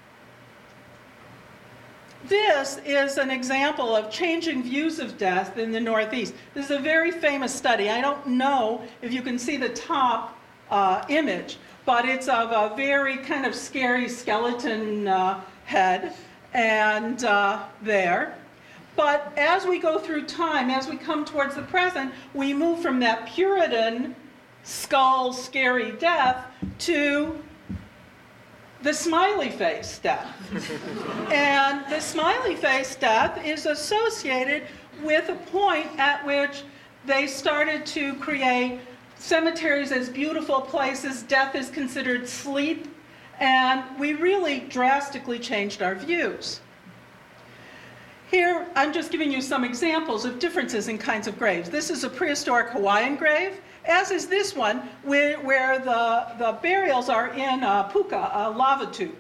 Speaker 6: This is an example of changing views of death in the Northeast. This is a very famous study. I don't know if you can see the top uh, image, but it's of a very kind of scary skeleton uh, head, and uh, there. But as we go through time, as we come towards the present, we move from that Puritan skull, scary death to the smiley face death. And the smiley face death is associated with a point at which they started to create cemeteries as beautiful places. Death is considered sleep, and we really drastically changed our views. Here, I'm just giving you some examples of differences in kinds of graves. This is a prehistoric Hawaiian grave, as is this one, where, where the, the burials are in a puka, a lava tube.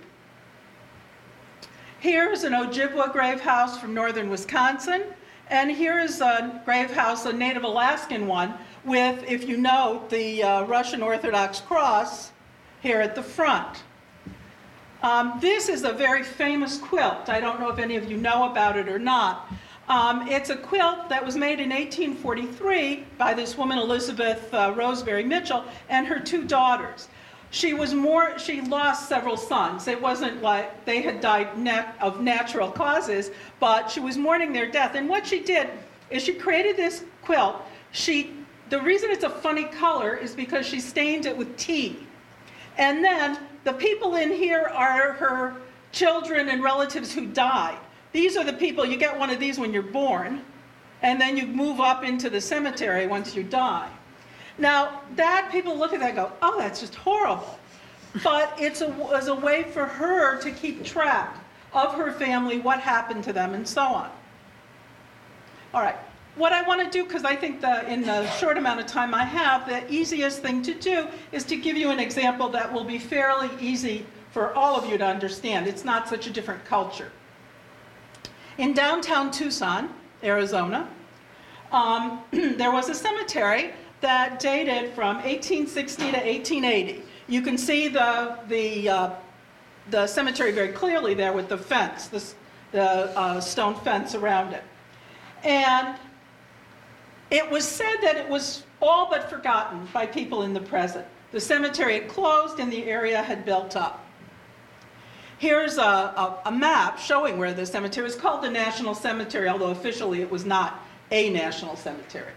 Speaker 6: Here's an Ojibwa grave house from northern Wisconsin, and here is a grave house, a Native Alaskan one, with, if you note, the uh, Russian Orthodox cross here at the front. Um, this is a very famous quilt. I don't know if any of you know about it or not. Um, it's a quilt that was made in eighteen forty-three by this woman, Elizabeth uh, Roseberry Mitchell, and her two daughters. She was more, she lost several sons. It wasn't like they had died nat of natural causes, but she was mourning their death. And what she did is she created this quilt. She, the reason it's a funny color is because she stained it with tea. And then the people in here are her children and relatives who died. These are the people, you get one of these when you're born, and then you move up into the cemetery once you die. Now, that, people look at that and go, oh, that's just horrible. But it's a, was a way for her to keep track of her family, what happened to them, and so on. All right, what I want to do, because I think that in the short amount of time I have, the easiest thing to do is to give you an example that will be fairly easy for all of you to understand. It's not such a different culture. In downtown Tucson, Arizona, um, there was a cemetery that dated from eighteen sixty to eighteen eighty. You can see the, the, uh, the cemetery very clearly there with the fence, the, the uh, stone fence around it. And it was said that it was all but forgotten by people in the present. The cemetery had closed and the area had built up. Here's a, a, a map showing where the cemetery was called the National Cemetery, although officially it was not a national cemetery.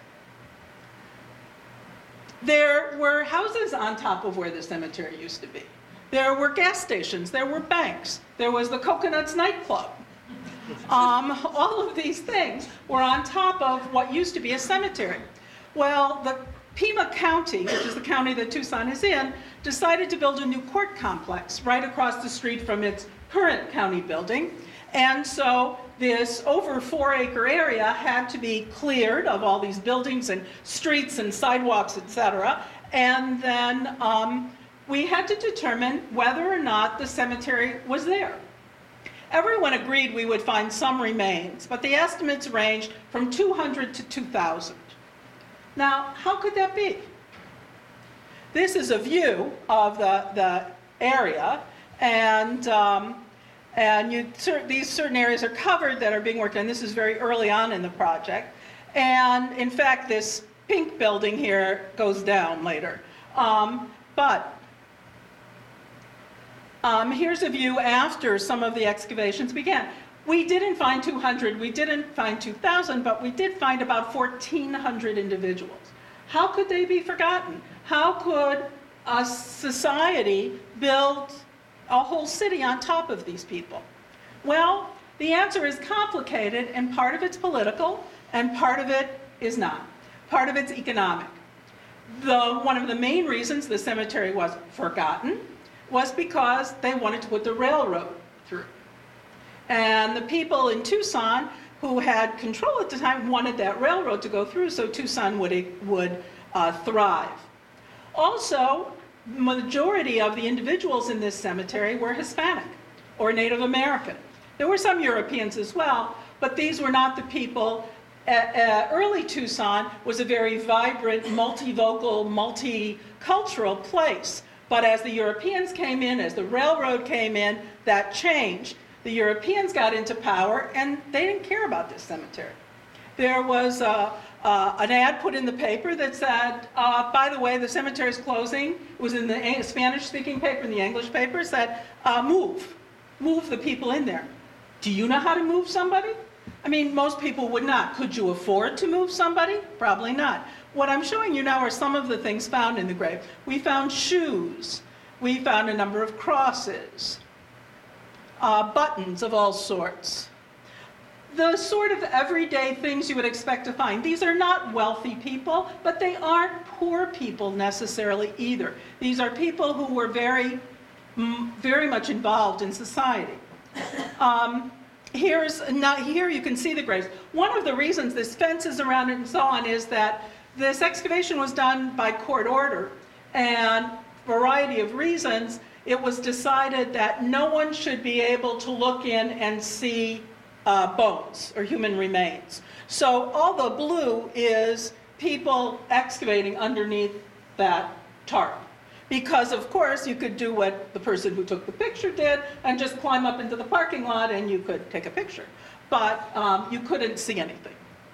Speaker 6: There were houses on top of where the cemetery used to be. There were gas stations, there were banks, there was the Coconuts nightclub. Um, all of these things were on top of what used to be a cemetery. Well, the Pima County, which is the county that Tucson is in, decided to build a new court complex right across the street from its current county building. And so this over four acre area had to be cleared of all these buildings and streets and sidewalks, et cetera. And then um, we had to determine whether or not the cemetery was there. Everyone agreed we would find some remains, but the estimates ranged from two hundred to two thousand. Now, how could that be? This is a view of the, the area, and, um, and you, these certain areas are covered that are being worked on. This is very early on in the project. And in fact, this pink building here goes down later. Um, but Um, here's a view after some of the excavations began. We didn't find two hundred, we didn't find two thousand, but we did find about fourteen hundred individuals. How could they be forgotten? How could a society build a whole city on top of these people? Well, the answer is complicated, and part of it's political, and part of it is not. Part of it's economic. The, one of the main reasons the cemetery was forgotten was because they wanted to put the railroad through. And the people in Tucson who had control at the time wanted that railroad to go through so Tucson would, would uh, thrive. Also, the majority of the individuals in this cemetery were Hispanic or Native American. There were some Europeans as well, but these were not the people. Uh, uh, early Tucson was a very vibrant, multivocal, multicultural place. But as the Europeans came in, as the railroad came in, that changed. The Europeans got into power, and they didn't care about this cemetery. There was uh, uh, an ad put in the paper that said, uh, by the way, the cemetery's closing. It was in the Spanish-speaking paper, and the English paper said, uh, move, move the people in there. Do you know how to move somebody? I mean, most people would not. Could you afford to move somebody? Probably not. What I'm showing you now are some of the things found in the grave. We found shoes. We found a number of crosses, uh, buttons of all sorts. The sort of everyday things you would expect to find. These are not wealthy people, but they aren't poor people necessarily either. These are people who were very, very much involved in society. Um, here's, now here you can see the graves. One of the reasons this fence is around it and so on is that this excavation was done by court order, and for a variety of reasons, it was decided that no one should be able to look in and see uh, bones or human remains. So all the blue is people excavating underneath that tarp. Because, of course, you could do what the person who took the picture did and just climb up into the parking lot and you could take a picture. But um, you couldn't see anything.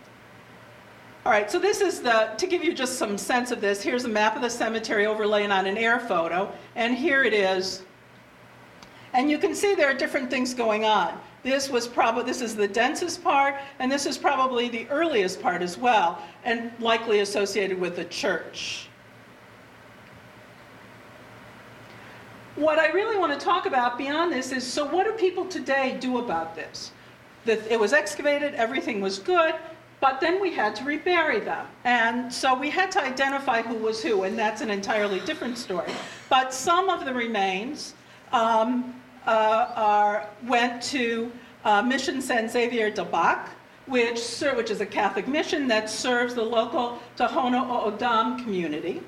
Speaker 6: All right, so this is the, to give you just some sense of this, here's a map of the cemetery overlaid on an air photo, and here it is. And you can see there are different things going on. This was probably, this is the densest part, and this is probably the earliest part as well, and likely associated with the church. What I really want to talk about beyond this is, so what do people today do about this? That it was excavated, everything was good, but then we had to rebury them. And so we had to identify who was who, and that's an entirely different story. But some of the remains um, uh, are, went to uh, Mission San Xavier de Bac, which, ser- which is a Catholic mission that serves the local Tohono O'odham community.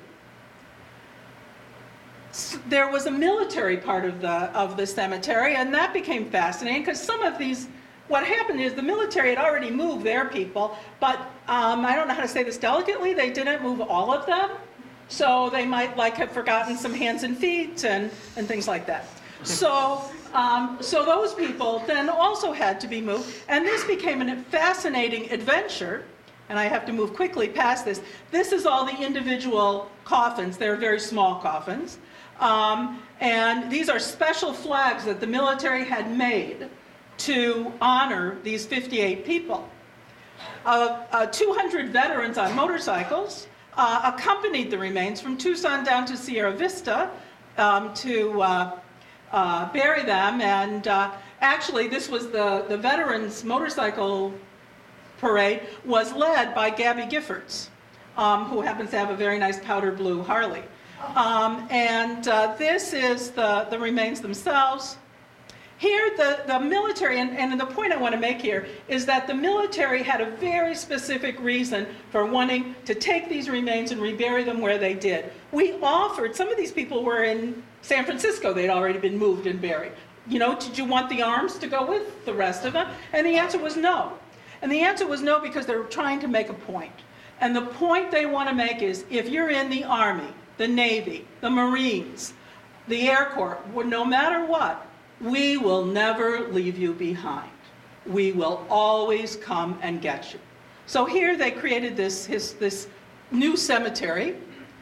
Speaker 6: S- There was a military part of the, of the cemetery, and that became fascinating because some of these, what happened is the military had already moved their people, but um, I don't know how to say this delicately, they didn't move all of them. So they might like have forgotten some hands and feet and, and things like that. So, um, so those people then also had to be moved, and this became a fascinating adventure. And I have to move quickly past this. This is all the individual coffins. They're very small coffins. Um, and these are special flags that the military had made to honor these fifty-eight people. Uh, uh, two hundred veterans on motorcycles uh, accompanied the remains from Tucson down to Sierra Vista um, to uh, uh, bury them. And uh, actually, this was the, the veterans' motorcycle parade was led by Gabby Giffords, um, who happens to have a very nice powder blue Harley. Um, and uh, this is the, the remains themselves. Here, the, the military, and, and the point I want to make here is that the military had a very specific reason for wanting to take these remains and rebury them where they did. We offered, some of these people were in San Francisco, they'd already been moved and buried. You know, did you want the arms to go with the rest of them? And the answer was no. And the answer was no because they were trying to make a point. And the point they want to make is, if you're in the Army, the Navy, the Marines, the Air Corps, well, no matter what, we will never leave you behind. We will always come and get you. So here they created this, his, this new cemetery.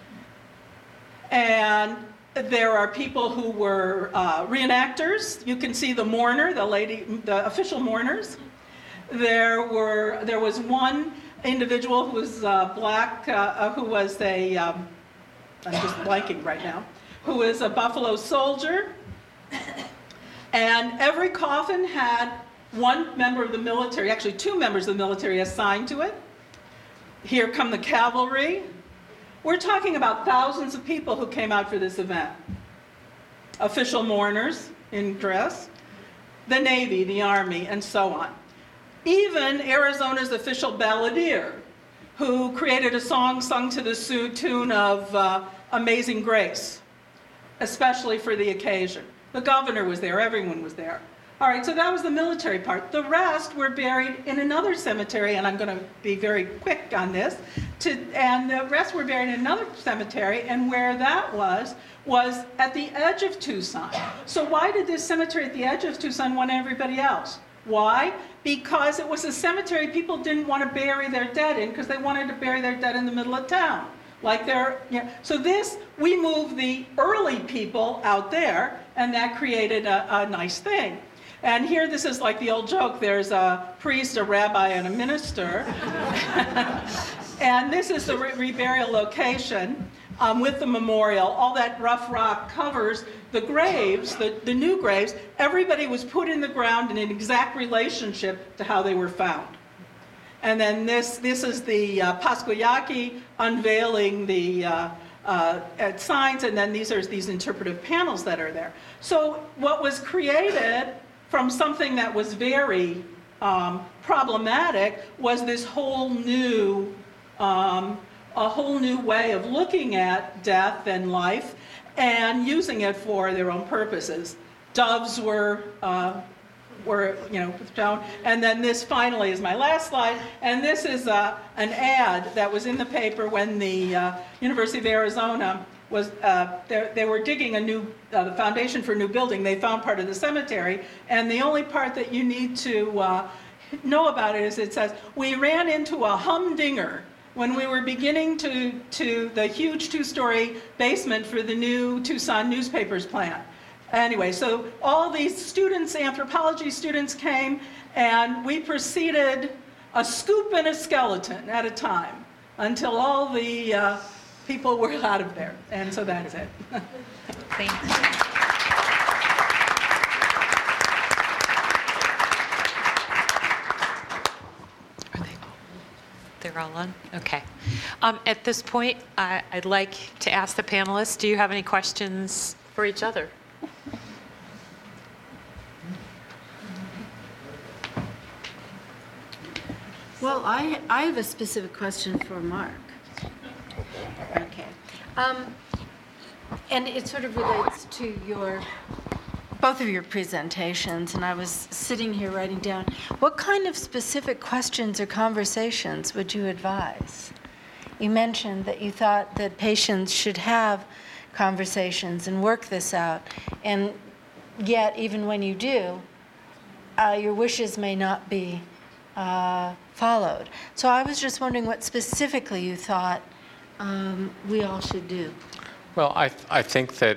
Speaker 6: And there are people who were uh, reenactors. You can see the mourner, the lady, the official mourners. There were, there was one individual who was uh, black, uh, who was a, um, I'm just blanking right now, who was a Buffalo Soldier. And every coffin had one member of the military, actually two members of the military assigned to it. Here come the cavalry. We're talking about thousands of people who came out for this event. Official mourners in dress, the Navy, the Army, and so on. Even Arizona's official balladeer, who created a song sung to the tune of uh, Amazing Grace, especially for the occasion. The governor was there, everyone was there. All right, so that was the military part. The rest were buried in another cemetery, and I'm going to be very quick on this, to, and the rest were buried in another cemetery, and where that was, was at the edge of Tucson. So why did this cemetery at the edge of Tucson want everybody else? Why? Because it was a cemetery people didn't want to bury their dead in, because they wanted to bury their dead in the middle of town. Like they're, you know, so this, we moved the early people out there, and that created a, a nice thing. And here, this is like the old joke, there's a priest, a rabbi, and a minister. And this is the re- reburial location um, with the memorial. All that rough rock covers the graves, the, the new graves. Everybody was put in the ground in an exact relationship to how they were found. And then this, this is the uh, Pasquayaki unveiling the uh, uh, signs, and then these are these interpretive panels that are there. So what was created from something that was very um, problematic was this whole new, um, a whole new way of looking at death and life and using it for their own purposes. Doves were uh, were, you know, shown. And then this finally is my last slide. And this is uh, an ad that was in the paper when the uh, University of Arizona was, uh, they were digging a new, uh, the foundation for a new building. They found part of the cemetery. And the only part that you need to uh, know about it is it says, we ran into a humdinger when we were beginning to, to the huge two-story basement for the new Tucson newspapers plant. Anyway, so all these students, anthropology students came, and we proceeded a scoop and a skeleton at a time until all the uh, people were out of there. And so that's it.
Speaker 1: Thank you. They're all on? Okay. Um, at this point, I, I'd like to ask the panelists, do you have any questions for each other?
Speaker 2: Well, I, I have a specific question for Mark. Okay. Um, and it sort of relates to your, both of your presentations, and I was sitting here writing down, what kind of specific questions or conversations would you advise? You mentioned that you thought that patients should have conversations and work this out, and yet, even when you do, uh, your wishes may not be uh, followed. So I was just wondering what specifically you thought um, we all should do.
Speaker 3: Well, I, th- I think that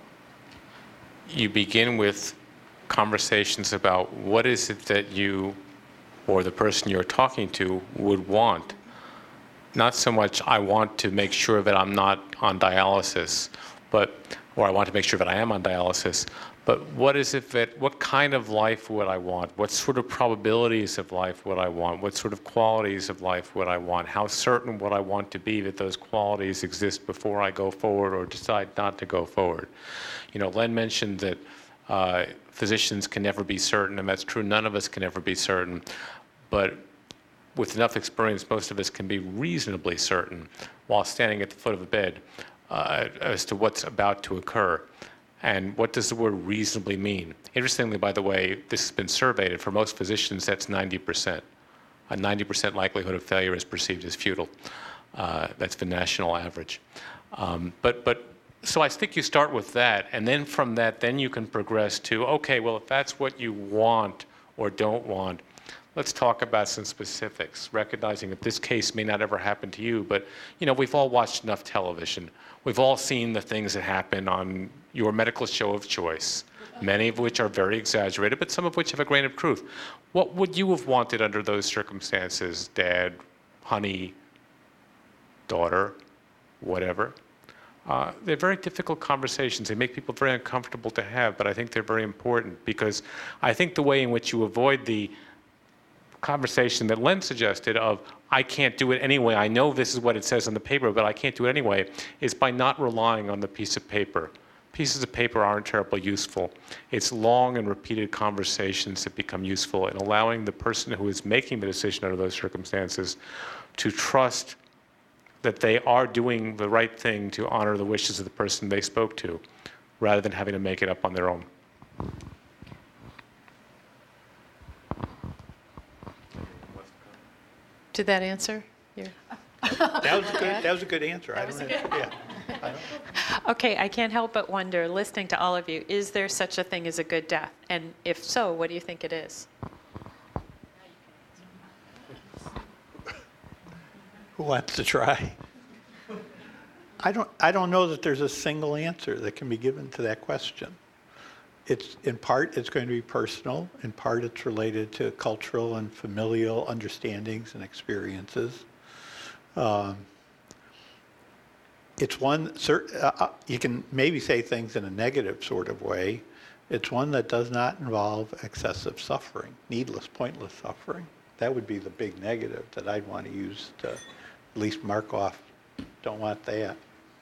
Speaker 3: you begin with conversations about what is it that you or the person you're talking to would want. Not so much, I want to make sure that I'm not on dialysis, but, or I want to make sure that I am on dialysis, but what is it that, what kind of life would I want? What sort of probabilities of life would I want? What sort of qualities of life would I want? How certain would I want to be that those qualities exist before I go forward or decide not to go forward? You know, Len mentioned that uh, physicians can never be certain, and that's true. None of us can ever be certain, but with enough experience, most of us can be reasonably certain while standing at the foot of a bed uh, as to what's about to occur. And what does the word reasonably mean? Interestingly, by the way, this has been surveyed, and for most physicians, that's ninety percent. A ninety percent likelihood of failure is perceived as futile. Uh, that's the national average. Um, but, but, so I think you start with that, and then from that, then you can progress to, okay, well, if that's what you want or don't want, let's talk about some specifics, recognizing that this case may not ever happen to you, but you know, we've all watched enough television. We've all seen the things that happen on your medical show of choice, many of which are very exaggerated, but some of which have a grain of truth. What would you have wanted under those circumstances, Dad, honey, daughter, whatever? Uh, they're very difficult conversations. They make people very uncomfortable to have, but I think they're very important because I think the way in which you avoid the conversation that Len suggested of, I can't do it anyway, I know this is what it says on the paper, but I can't do it anyway, is by not relying on the piece of paper. Pieces of paper aren't terribly useful. It's long and repeated conversations that become useful, and allowing the person who is making the decision under those circumstances to trust that they are doing the right thing to honor the wishes of the person they spoke to, rather than having to make it up on their own.
Speaker 1: Did that answer your?
Speaker 4: That was a good, that was a good answer. I don't have, yeah. I don't-
Speaker 1: Okay, I can't help but wonder, listening to all of you, is there such a thing as a good death? And if so, what do you think it is?
Speaker 4: Who wants to try? I don't, I don't know that there's a single answer that can be given to that question. It's, in part, it's going to be personal. In part, it's related to cultural and familial understandings and experiences. Um, it's one, cert, uh, you can maybe say things in a negative sort of way. It's one that does not involve excessive suffering, needless, pointless suffering. That would be the big negative that I'd want to use to at least mark off, don't want that.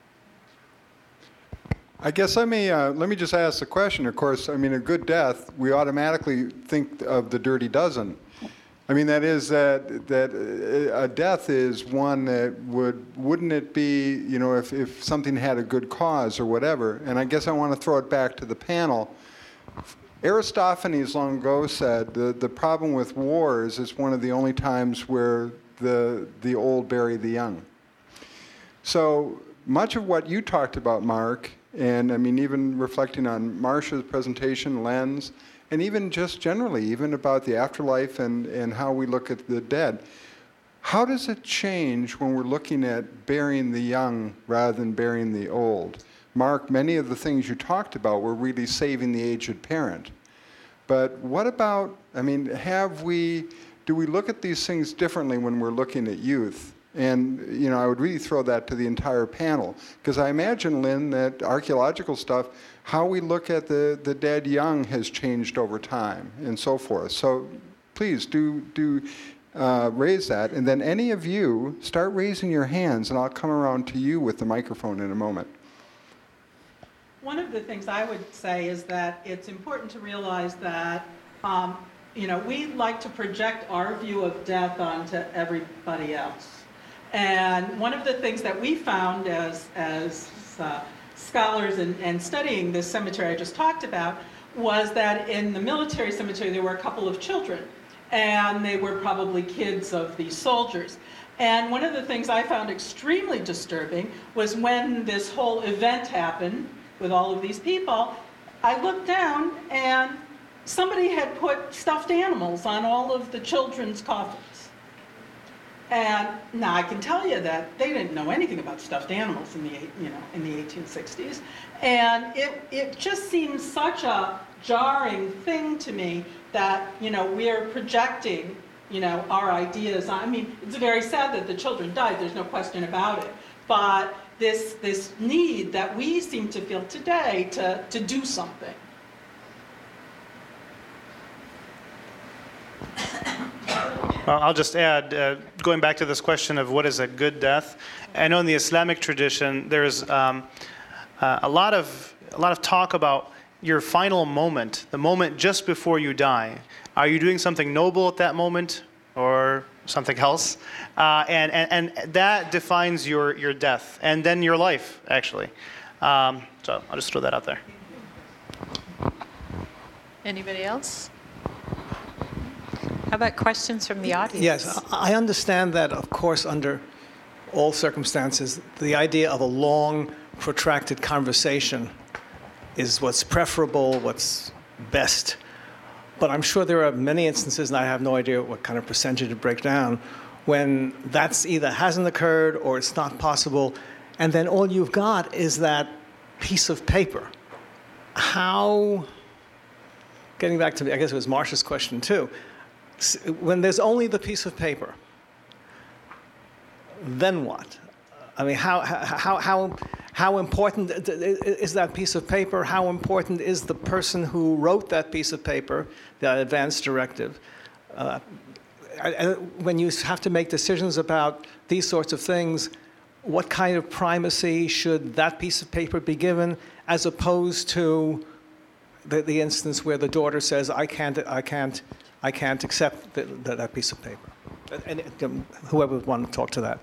Speaker 7: I guess let me, uh, let me just ask the question. Of course, I mean, a good death, we automatically think of the Dirty Dozen. I mean, that is that, that a death is one that would, wouldn't it be, you know, if, if something had a good cause or whatever. And I guess I want to throw it back to the panel. Aristophanes long ago said the, the problem with wars is one of the only times where the, the old bury the young. So much of what you talked about, Mark, and I mean, even reflecting on Marcia's presentation, Len's, and even just generally, even about the afterlife and, and how we look at the dead, how does it change when we're looking at burying the young rather than burying the old? Mark, many of the things you talked about were really saving the aged parent. But what about, I mean, have we, do we look at these things differently when we're looking at youth? And, you know, I would really throw that to the entire panel. Because I imagine, Lynn, that archaeological stuff, how we look at the, the dead young has changed over time and so forth. So please do, do uh, raise that. And then any of you, start raising your hands, and I'll come around to you with the microphone in a moment.
Speaker 6: One of the things I would say is that it's important to realize that um, you know, we like to project our view of death onto everybody else. And one of the things that we found as, as uh, scholars and, and studying this cemetery I just talked about was that in the military cemetery there were a couple of children, and they were probably kids of these soldiers. And one of the things I found extremely disturbing was when this whole event happened with all of these people, I looked down and somebody had put stuffed animals on all of the children's coffins. And now I can tell you that they didn't know anything about stuffed animals in the, you know, in the eighteen sixties. And it, it just seems such a jarring thing to me that, you know, we're projecting, you know, our ideas on. I mean, it's very sad that the children died, there's no question about it. But this, this need that we seem to feel today to, to do something.
Speaker 5: Well, I'll just add, uh, going back to this question of what is a good death, I know in the Islamic tradition there's um, uh, a lot of a lot of talk about your final moment, the moment just before you die. Are you doing something noble at that moment or something else? Uh, and, and, and that defines your, your death and then your life, actually. Um, so I'll just throw that out there.
Speaker 8: Anybody else?
Speaker 1: How about questions from the audience?
Speaker 9: Yes, I understand that, of course, under all circumstances, the idea of a long, protracted conversation is what's preferable, what's best. But I'm sure there are many instances, and I have no idea what kind of percentage to break down, when that's either hasn't occurred or it's not possible, and then all you've got is that piece of paper. How, getting back to, I guess it was Marcia's question too, when there's only the piece of paper, then what? I mean, how, how, how, how important is that piece of paper? How important is the person who wrote that piece of paper, the advance directive? Uh, when you have to make decisions about these sorts of things, what kind of primacy should that piece of paper be given, as opposed to the, the instance where the daughter says, "I can't, I can't, I can't accept the, the, that piece of paper." And um, whoever would want to talk to that.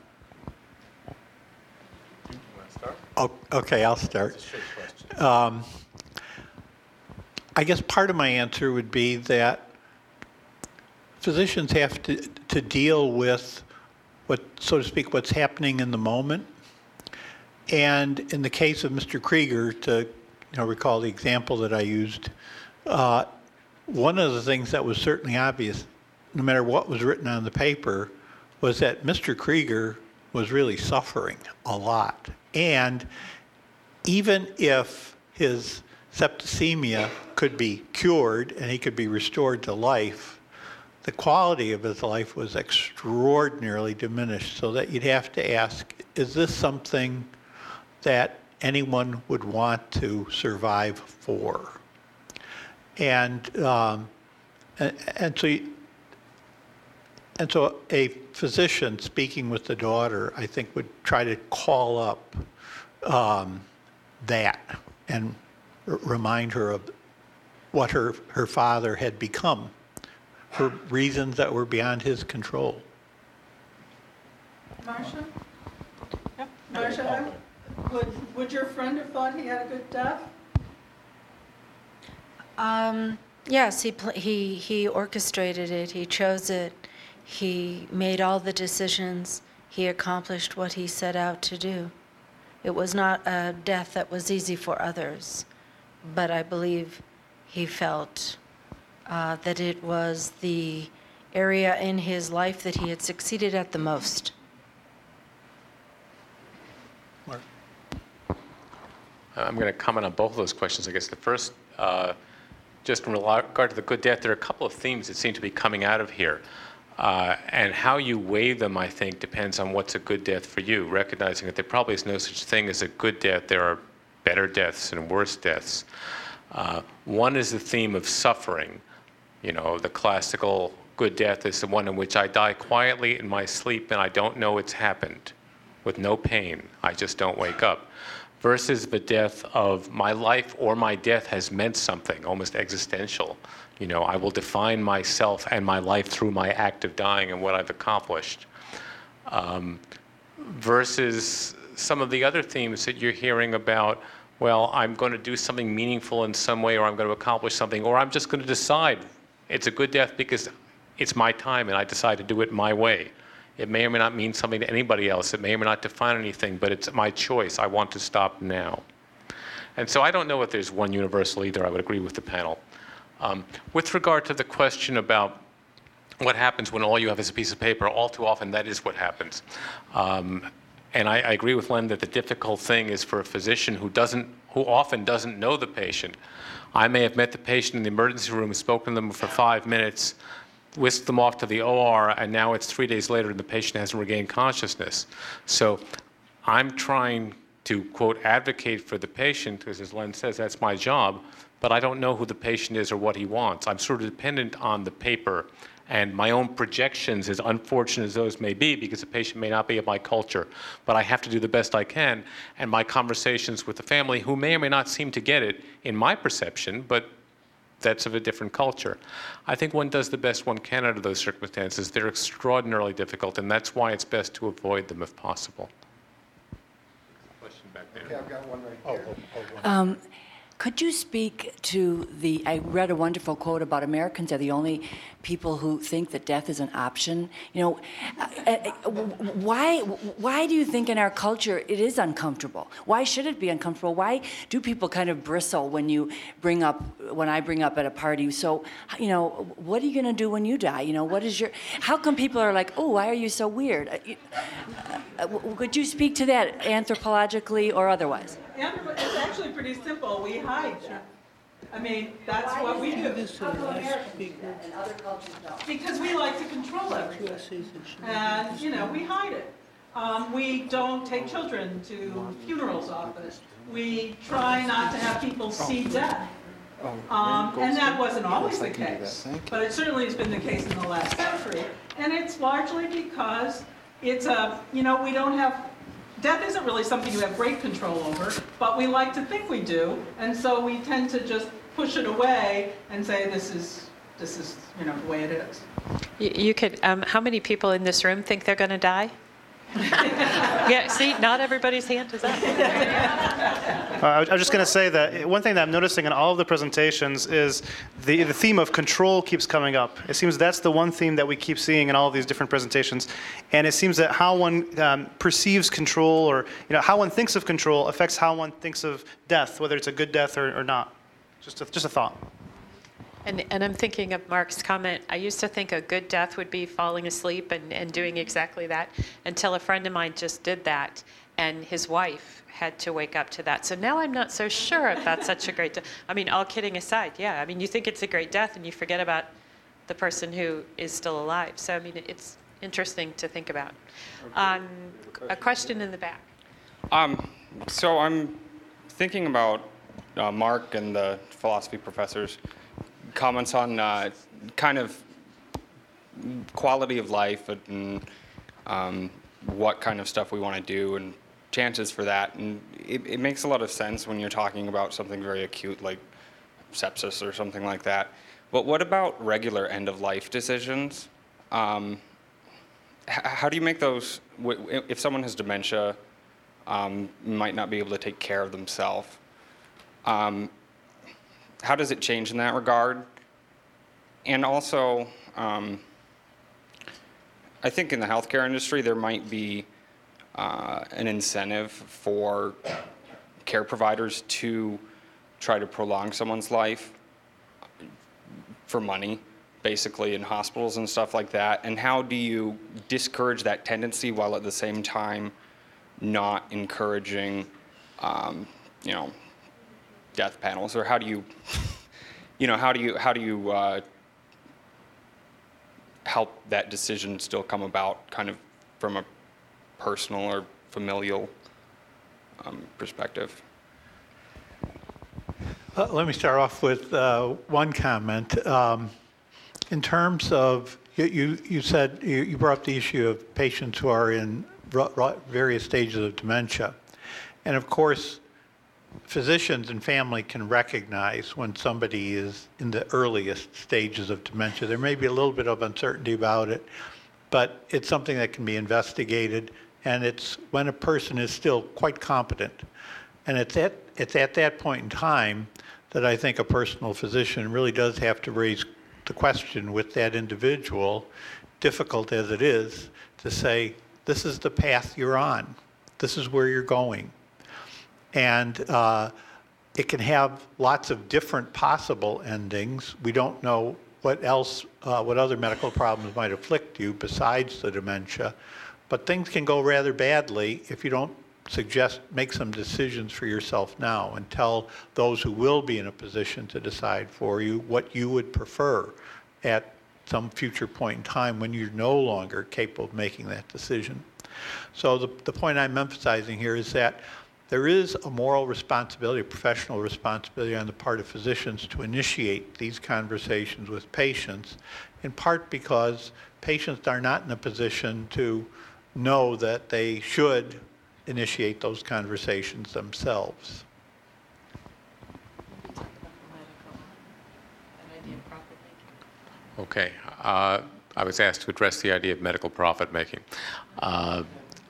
Speaker 4: Oh, okay, I'll start. Um, I guess part of my answer would be that physicians have to, to deal with what, so to speak, what's happening in the moment. And in the case of Mister Krieger, to you know, recall the example that I used, uh, one of the things that was certainly obvious, no matter what was written on the paper, was that Mister Krieger was really suffering a lot. And even if his septicemia could be cured and he could be restored to life, the quality of his life was extraordinarily diminished, so that you'd have to ask, is this something that anyone would want to survive for? And um, and, and so you, and so a physician speaking with the daughter, I think, would try to call up um, that and r- remind her of what her, her father had become for reasons that were beyond his control.
Speaker 6: Marcia? Yep. Marcia, would, would your friend have thought he had a good death?
Speaker 2: Um, yes, he, pl- he, he orchestrated it, he chose it, he made all the decisions, he accomplished what he set out to do. It was not a death that was easy for others, but I believe he felt uh, that it was the area in his life that he had succeeded at the most.
Speaker 3: Mark. I'm going to comment on both of those questions. I guess the first, uh, just in regard to the good death, there are a couple of themes that seem to be coming out of here. Uh, and how you weigh them, I think, depends on what's a good death for you, recognizing that there probably is no such thing as a good death. There are better deaths and worse deaths. Uh, one is the theme of suffering. You know, the classical good death is the one in which I die quietly in my sleep and I don't know it's happened, with no pain. I just don't wake up. versus the death of my life or my death has meant something, almost existential. You know, I will define myself and my life through my act of dying and what I've accomplished. Um, versus some of the other themes that you're hearing about, well, I'm going to do something meaningful in some way, or I'm going to accomplish something, or I'm just going to decide it's a good death because it's my time and I decide to do it my way. It may or may not mean something to anybody else. It may or may not define anything, but it's my choice. I want to stop now. And so I don't know if there's one universal either. I would agree with the panel. Um, with regard to the question about what happens when all you have is a piece of paper, all too often that is what happens. Um, and I, I agree with Len that the difficult thing is for a physician who doesn't, who often doesn't know the patient. I may have met the patient in the emergency room, spoken to them for five minutes, whisked them off to the O R, and now it's three days later and the patient hasn't regained consciousness. So I'm trying to, quote, advocate for the patient, because as Len says, that's my job, but I don't know who the patient is or what he wants. I'm sort of dependent on the paper and my own projections, as unfortunate as those may be, because the patient may not be of my culture. But I have to do the best I can, and my conversations with the family, who may or may not seem to get it in my perception, but that's of a different culture. I think one does the best one can under those circumstances. They're extraordinarily difficult, and that's why it's best to avoid them if possible. Question back there.
Speaker 7: Okay, I've got one right here.
Speaker 4: Oh, oh, oh, one.
Speaker 8: Um, could you speak to the, I read a wonderful quote about Americans are the only people who think that death is an option. You know, uh, uh, why, why do you think in our culture it is uncomfortable? Why should it be uncomfortable? Why do people kind of bristle when you bring up, when I bring up at a party, so, you know, what are you going to do when you die? You know, what is your, how come people are like, oh, why are you so weird? Uh, uh, would you speak to that anthropologically or otherwise?
Speaker 6: It's actually pretty simple. We hide. I mean, that's what we do. Because we like to control everything. And, you know, we hide it. Um, we don't take children to funerals often. We try not to have people see death. Um, and that wasn't always the case. But it certainly has been the case in the last century. And it's largely because it's a, you know, we don't have, death isn't really something you have great control over, but we like to think we do, and so we tend to just push it away and say this is, this is, you know, the way it is.
Speaker 1: You, you could, um, how many people in this room think they're going to die? Yeah, see, not everybody's hand is up.
Speaker 5: Uh, I was just going to say that one thing that I'm noticing in all of the presentations is the, the theme of control keeps coming up. It seems that's the one theme that we keep seeing in all of these different presentations. And it seems that how one um, perceives control, or you know, how one thinks of control affects how one thinks of death, whether it's a good death or, or not. Just a, just a thought.
Speaker 1: And, and I'm thinking of Mark's comment. I used to think a good death would be falling asleep and, and doing exactly that, until a friend of mine just did that, and his wife had to wake up to that. So now I'm not so sure if that's such a great death. I mean, all kidding aside, yeah. I mean, you think it's a great death, and you forget about the person who is still alive. So, I mean, it's interesting to think about. Um, a question in the back.
Speaker 10: Um, so I'm thinking about uh, Mark and the philosophy professor's comments on uh, kind of quality of life and um, what kind of stuff we want to do and chances for that. And it, it makes a lot of sense when you're talking about something very acute like sepsis or something like that. But what about regular end-of-life decisions? Um, h- how do you make those, w- if someone has dementia, um, might not be able to take care of themselves, um, how does it change in that regard? And also, um, I think in the healthcare industry, there might be uh, an incentive for care providers to try to prolong someone's life for money, basically in hospitals and stuff like that. And how do you discourage that tendency while at the same time not encouraging, um, you know, death panels? Or how do you, you know, how do you how do you uh, help that decision still come about, kind of from a personal or familial um, perspective?
Speaker 4: Uh, let me start off with uh, one comment. Um, in terms of, you, you, you said, you, you brought up the issue of patients who are in r- r- various stages of dementia. And of course, physicians and family can recognize when somebody is in the earliest stages of dementia. There may be a little bit of uncertainty about it, but it's something that can be investigated, and it's when a person is still quite competent. And it's at, it's at that point in time that I think a personal physician really does have to raise the question with that individual, difficult as it is, to say, this is the path you're on. This is where you're going. And uh, it can have lots of different possible endings. We don't know what else, uh, what other medical problems might afflict you besides the dementia. But things can go rather badly if you don't suggest, make some decisions for yourself now and tell those who will be in a position to decide for you what you would prefer at some future point in time when you're no longer capable of making that decision. So the, the point I'm emphasizing here is that there is a moral responsibility, a professional responsibility on the part of physicians to initiate these conversations with patients, in part because patients are not in a position to know that they should initiate those conversations themselves.
Speaker 3: Okay. Uh, I was asked to address the idea of medical profit making. Uh,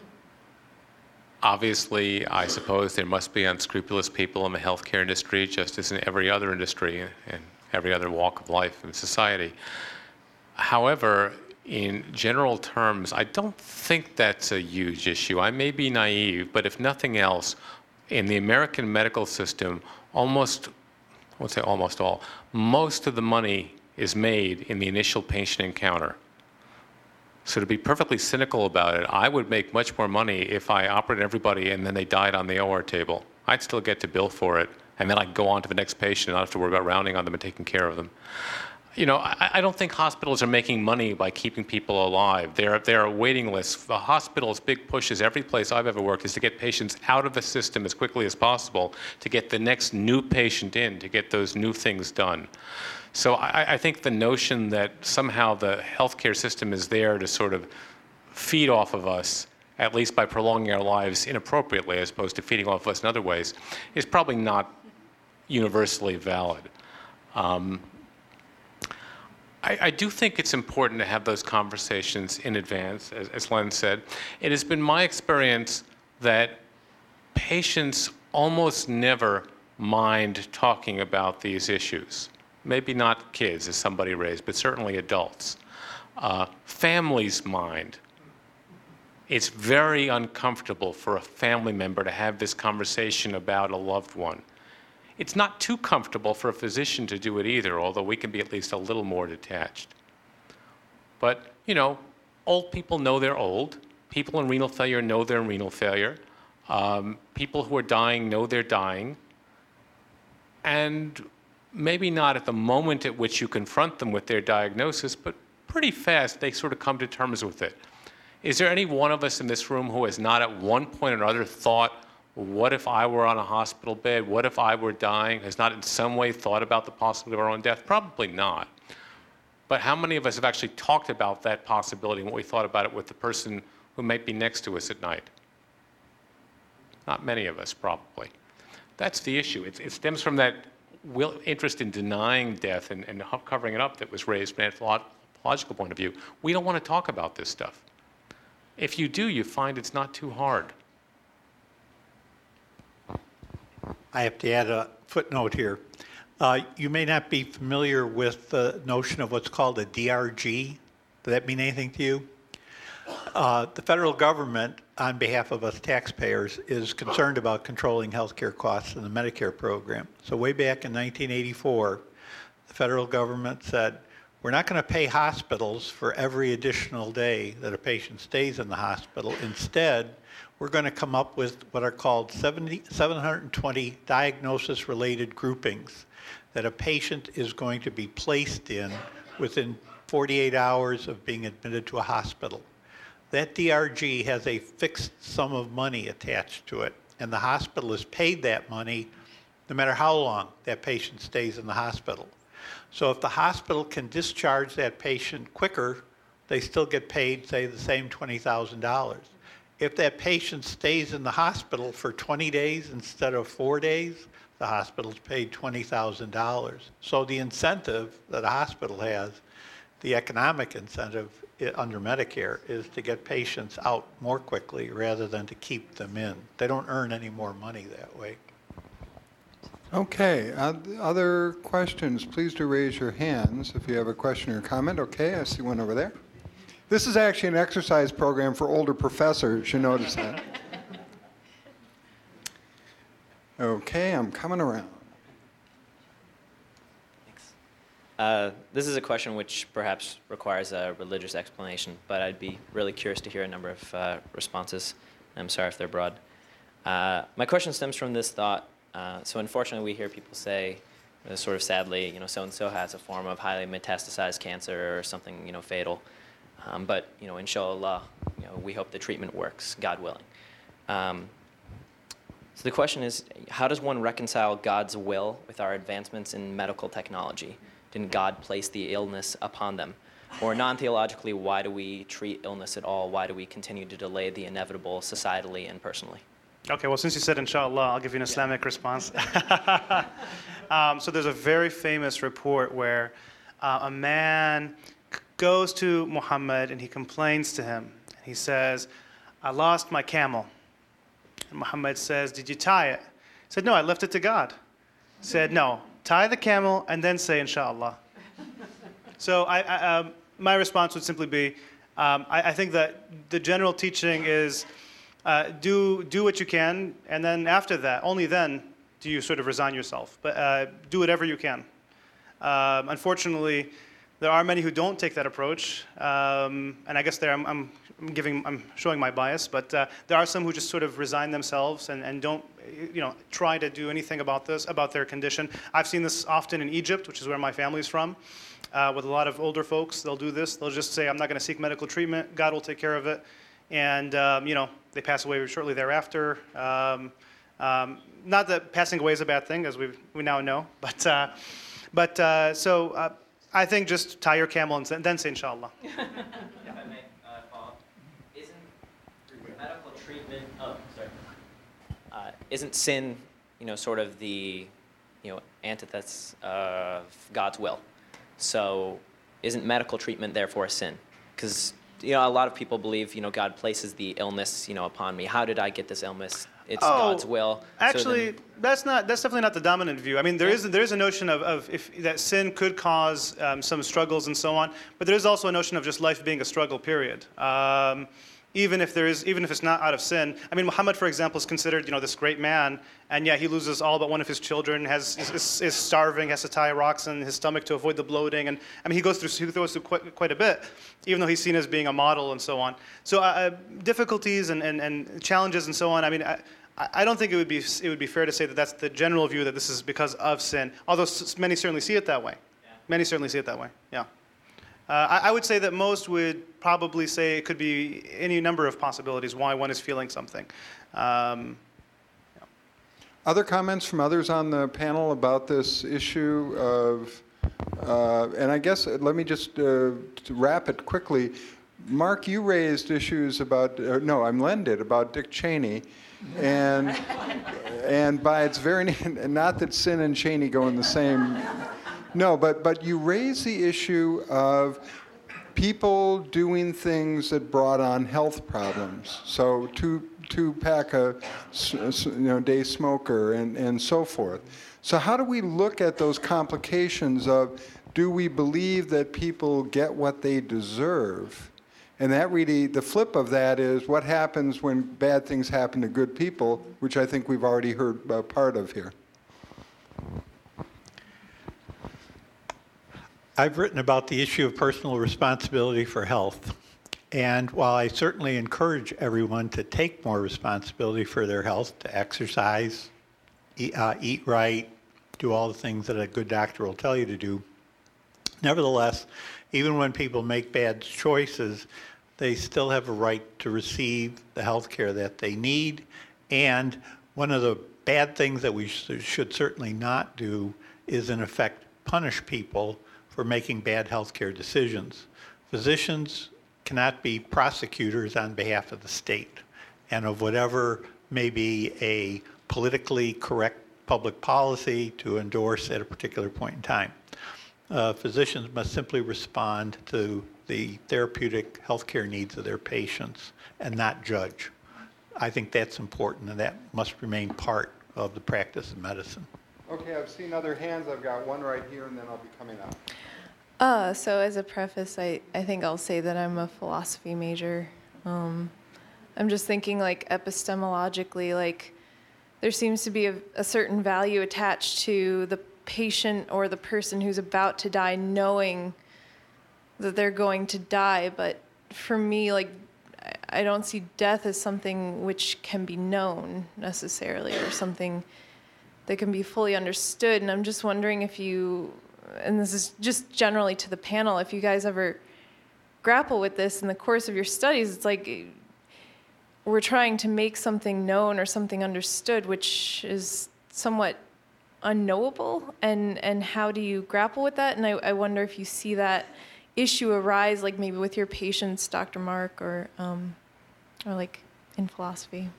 Speaker 3: Obviously, I suppose there must be unscrupulous people in the healthcare industry, just as in every other industry and every other walk of life in society. However, in general terms, I don't think that's a huge issue. I may be naive, but if nothing else, in the American medical system, almost, I won't say almost all, most of the money is made in the initial patient encounter. So to be perfectly cynical about it, I would make much more money if I operated everybody and then they died on the O R table. I'd still get to bill for it, and then I'd go on to the next patient and not have to worry about rounding on them and taking care of them. You know, I, I don't think hospitals are making money by keeping people alive. There, there are waiting lists. The hospital's big push is every place I've ever worked is to get patients out of the system as quickly as possible, to get the next new patient in, to get those new things done. So I, I think the notion that somehow the healthcare system is there to sort of feed off of us, at least by prolonging our lives inappropriately as opposed to feeding off of us in other ways, is probably not universally valid. Um, I, I do think it's important to have those conversations in advance, as, as Len said. It has been my experience that patients almost never mind talking about these issues. Maybe not kids, as somebody raised, but certainly adults. Uh, families mind. It's very uncomfortable for a family member to have this conversation about a loved one. It's not too comfortable for a physician to do it either, although we can be at least a little more detached. But, you know, old people know they're old. People in renal failure know they're in renal failure. Um, people who are dying know they're dying. And maybe not at the moment at which you confront them with their diagnosis, but pretty fast they sort of come to terms with it. Is there any one of us in this room who has not at one point or another thought, what if I were on a hospital bed? What if I were dying? Has not in some way thought about the possibility of our own death? Probably not. But how many of us have actually talked about that possibility and what we thought about it with the person who might be next to us at night? Not many of us, probably. That's the issue. It, it stems from that will, interest in denying death and, and covering it up that was raised from an anthropological point of view. We don't want to talk about this stuff. If you do, you find it's not too hard.
Speaker 4: I have to add a footnote here. Uh, you may not be familiar with the notion of what's called a D R G. Does that mean anything to you? Uh, the federal government, on behalf of us taxpayers, is concerned about controlling healthcare costs in the Medicare program. So way back in nineteen eighty-four, the federal government said, we're not going to pay hospitals for every additional day that a patient stays in the hospital. Instead, we're going to come up with what are called seventy, seven hundred twenty diagnosis-related groupings that a patient is going to be placed in within forty-eight hours of being admitted to a hospital. That D R G has a fixed sum of money attached to it, and the hospital is paid that money no matter how long that patient stays in the hospital. So if the hospital can discharge that patient quicker, they still get paid, say, the same twenty thousand dollars. if that patient stays in the hospital for twenty days instead of four days, the hospital's paid twenty thousand dollars. So the incentive that a hospital has, the economic incentive i- under Medicare, is to get patients out more quickly rather than to keep them in. They don't earn any more money that way.
Speaker 7: Okay, uh, other questions, please do raise your hands if you have a question or comment. Okay, I see one over there. This is actually an exercise program for older professors, you notice that. Okay, I'm coming around.
Speaker 11: Thanks. Uh, this is a question which perhaps requires a religious explanation, but I'd be really curious to hear a number of uh, responses. I'm sorry if they're broad. Uh, my question stems from this thought. Uh, so unfortunately, we hear people say, uh, sort of sadly, you know, so-and-so has a form of highly metastasized cancer or something, you know, fatal. Um, but, you know, inshallah, you know, we hope the treatment works, God willing. Um, so the question is, how does one reconcile God's will with our advancements in medical technology? Didn't God place the illness upon them? Or non-theologically, why do we treat illness at all? Why do we continue to delay the inevitable societally and personally?
Speaker 5: Okay, well, since you said inshallah, I'll give you an Islamic response. um, so there's a very famous report where uh, a man c- goes to Muhammad and he complains to him. He says, I lost my camel. And Muhammad says, did you tie it? He said, no, I left it to God. He said, no, tie the camel and then say inshallah. So I, I, um, my response would simply be, um, I, I think that the general teaching is uh, do, do what you can, and then after that, only then do you sort of resign yourself. But uh, do whatever you can. Um, unfortunately, there are many who don't take that approach, um, and I guess there I'm, I'm giving, I'm showing my bias, but uh, there are some who just sort of resign themselves and, and don't, you know, try to do anything about this, about their condition. I've seen this often in Egypt, which is where my family's from. Uh, with a lot of older folks, they'll do this. They'll just say, I'm not going to seek medical treatment. God will take care of it. And, um, you know, they pass away shortly thereafter. Um, um, not that passing away is a bad thing, as we we now know. But, uh, but uh, so uh, I think just tie your camel and then say inshallah.
Speaker 11: If I may uh, follow up, isn't medical treatment, oh, sorry, uh, isn't sin, you know, sort of the, you know, antithesis of God's will? So isn't medical treatment therefore a sin? Because, you know, a lot of people believe, you know, God places the illness, you know, upon me. How did I get this illness? It's
Speaker 5: Oh,
Speaker 11: God's will.
Speaker 5: Actually,
Speaker 11: So then,
Speaker 5: that's not. That's definitely not the dominant view. I mean, there
Speaker 11: Yeah.
Speaker 5: is there is a notion of, of if that sin could cause um, some struggles and so on, but there is also a notion of just life being a struggle. Period. Um, even if there is, even if it's not out of sin. I mean, Muhammad, for example, is considered, you know, this great man, and yeah, he loses all but one of his children, has is, is, is starving, has to tie rocks in his stomach to avoid the bloating, and I mean, he goes through he goes through quite, quite a bit, even though he's seen as being a model and so on. So uh, difficulties and, and, and challenges and so on. I mean. I, I don't think it would be it would be fair to say that that's the general view, that this is because of sin. Although s- many certainly see it that way. Yeah. Many certainly see it that way. Yeah. Uh, I, I would say that most would probably say it could be any number of possibilities why one is feeling something. Um,
Speaker 7: Other comments from others on the panel about this issue of, uh, and I guess, uh, let me just uh, to wrap it quickly. Mark, you raised issues about, uh, no, I'm Len did, about Dick Cheney. And and by its very name, not that sin and Cheney go in the same, no, but, but you raise the issue of people doing things that brought on health problems. So two, two pack a you know, day smoker and, and so forth. So how do we look at those complications of, do we believe that people get what they deserve? And that really, the flip of that is what happens when bad things happen to good people, which I think we've already heard uh, part of here.
Speaker 4: I've written about the issue of personal responsibility for health. And while I certainly encourage everyone to take more responsibility for their health, to exercise, eat, uh, eat right, do all the things that a good doctor will tell you to do, nevertheless, even when people make bad choices, they still have a right to receive the health care that they need. And one of the bad things that we sh- should certainly not do is, in effect, punish people for making bad health care decisions. Physicians cannot be prosecutors on behalf of the state. and of whatever may be a politically correct public policy to endorse at a particular point in time. Uh, physicians must simply respond to the therapeutic healthcare needs of their patients and not judge. I think that's important, and that must remain part of the practice of medicine.
Speaker 7: Okay, I've seen other hands. I've got one right here, and then I'll be coming up.
Speaker 12: Uh, so as a preface, I, I think I'll say that I'm a philosophy major. Um, I'm just thinking like epistemologically, like there seems to be a, a certain value attached to the patient or the person who's about to die knowing that they're going to die. But for me, like, I, I don't see death as something which can be known necessarily or something that can be fully understood. And I'm just wondering if you, and this is just generally to the panel, if you guys ever grapple with this in the course of your studies. It's like we're trying to make something known or something understood, which is somewhat unknowable. And, and how do you grapple with that? And I, I wonder if you see that issue arise, like maybe with your patients, Doctor Mark, or, um, or like in philosophy.